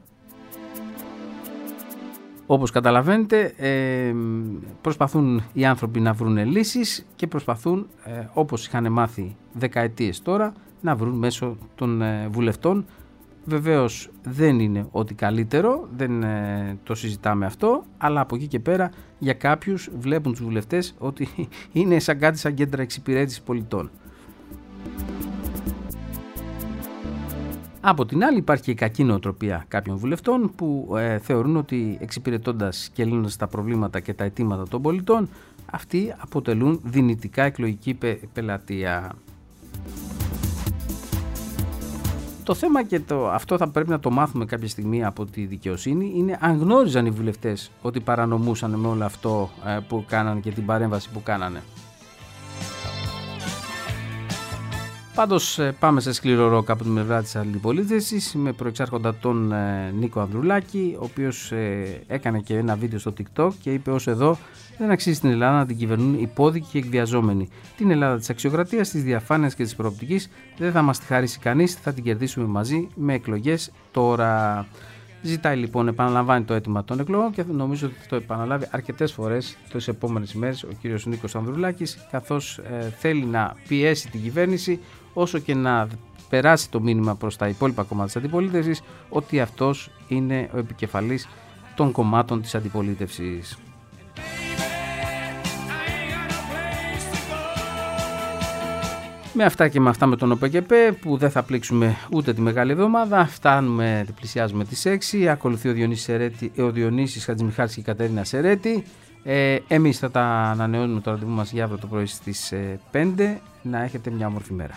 S3: Όπως καταλαβαίνετε, ε, προσπαθούν οι άνθρωποι να βρουν λύσεις και προσπαθούν, ε, όπως είχαν μάθει δεκαετίες τώρα, να βρουν μέσω των ε, βουλευτών. Βεβαίως δεν είναι ότι καλύτερο, δεν ε, το συζητάμε αυτό, αλλά από εκεί και πέρα για κάποιους βλέπουν τους βουλευτές ότι είναι σαν κάτι σαν κέντρα εξυπηρέτησης πολιτών. Από την άλλη υπάρχει και η κακή νοοτροπία κάποιων βουλευτών που ε, θεωρούν ότι εξυπηρετώντας και λύνοντας τα προβλήματα και τα αιτήματα των πολιτών, αυτοί αποτελούν δυνητικά εκλογική πε, πελατεία. Το θέμα, και το, αυτό θα πρέπει να το μάθουμε κάποια στιγμή από τη δικαιοσύνη, είναι αν γνώριζαν οι βουλευτές ότι παρανομούσαν με όλο αυτό ε, που κάνανε και την παρέμβαση που κάνανε. Πάντως πάμε σε σκληρό ροκ από τη μεριά της αντιπολίτευσης με προεξάρχοντα τον ε, Νίκο Ανδρουλάκη, ο οποίος ε, έκανε και ένα βίντεο στο TikTok και είπε ως εδώ δεν αξίζει στην Ελλάδα να την κυβερνούν υπόδικοι και εκβιαζόμενοι. Την Ελλάδα της αξιοκρατίας, της διαφάνειας και της προοπτικής δεν θα μας τη χαρίσει κανείς, θα την κερδίσουμε μαζί με εκλογές τώρα. Ζητάει λοιπόν, επαναλαμβάνει το αίτημα των εκλογών και νομίζω ότι το επαναλάβει αρκετές φορές τις επόμενες ημέρες ο κύριος Νίκος Ανδρουλάκης, καθώς ε, θέλει να πιέσει την κυβέρνηση όσο και να περάσει το μήνυμα προς τα υπόλοιπα κομμάτια της αντιπολίτευσης ότι αυτός είναι ο επικεφαλής των κομμάτων της αντιπολίτευσης. Με αυτά και με αυτά με τον ΟΠΕΚΕΠΕ που δεν θα πλήξουμε ούτε τη Μεγάλη Εβδομάδα, φτάνουμε, πλησιάζουμε τις έξι, ακολουθεί ο Διονύσης, Σερέτη, ο Διονύσης Χατζημιχάλης και η Κατερίνα Σερέτη. Ε, εμείς θα τα ανανεώνουμε το ραντεβού μας για αύριο το πρωί στις ε, πέντε. Να έχετε μια όμορφη μέρα.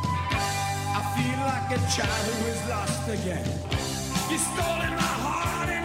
S2: Child who is lost again. You stole my heart.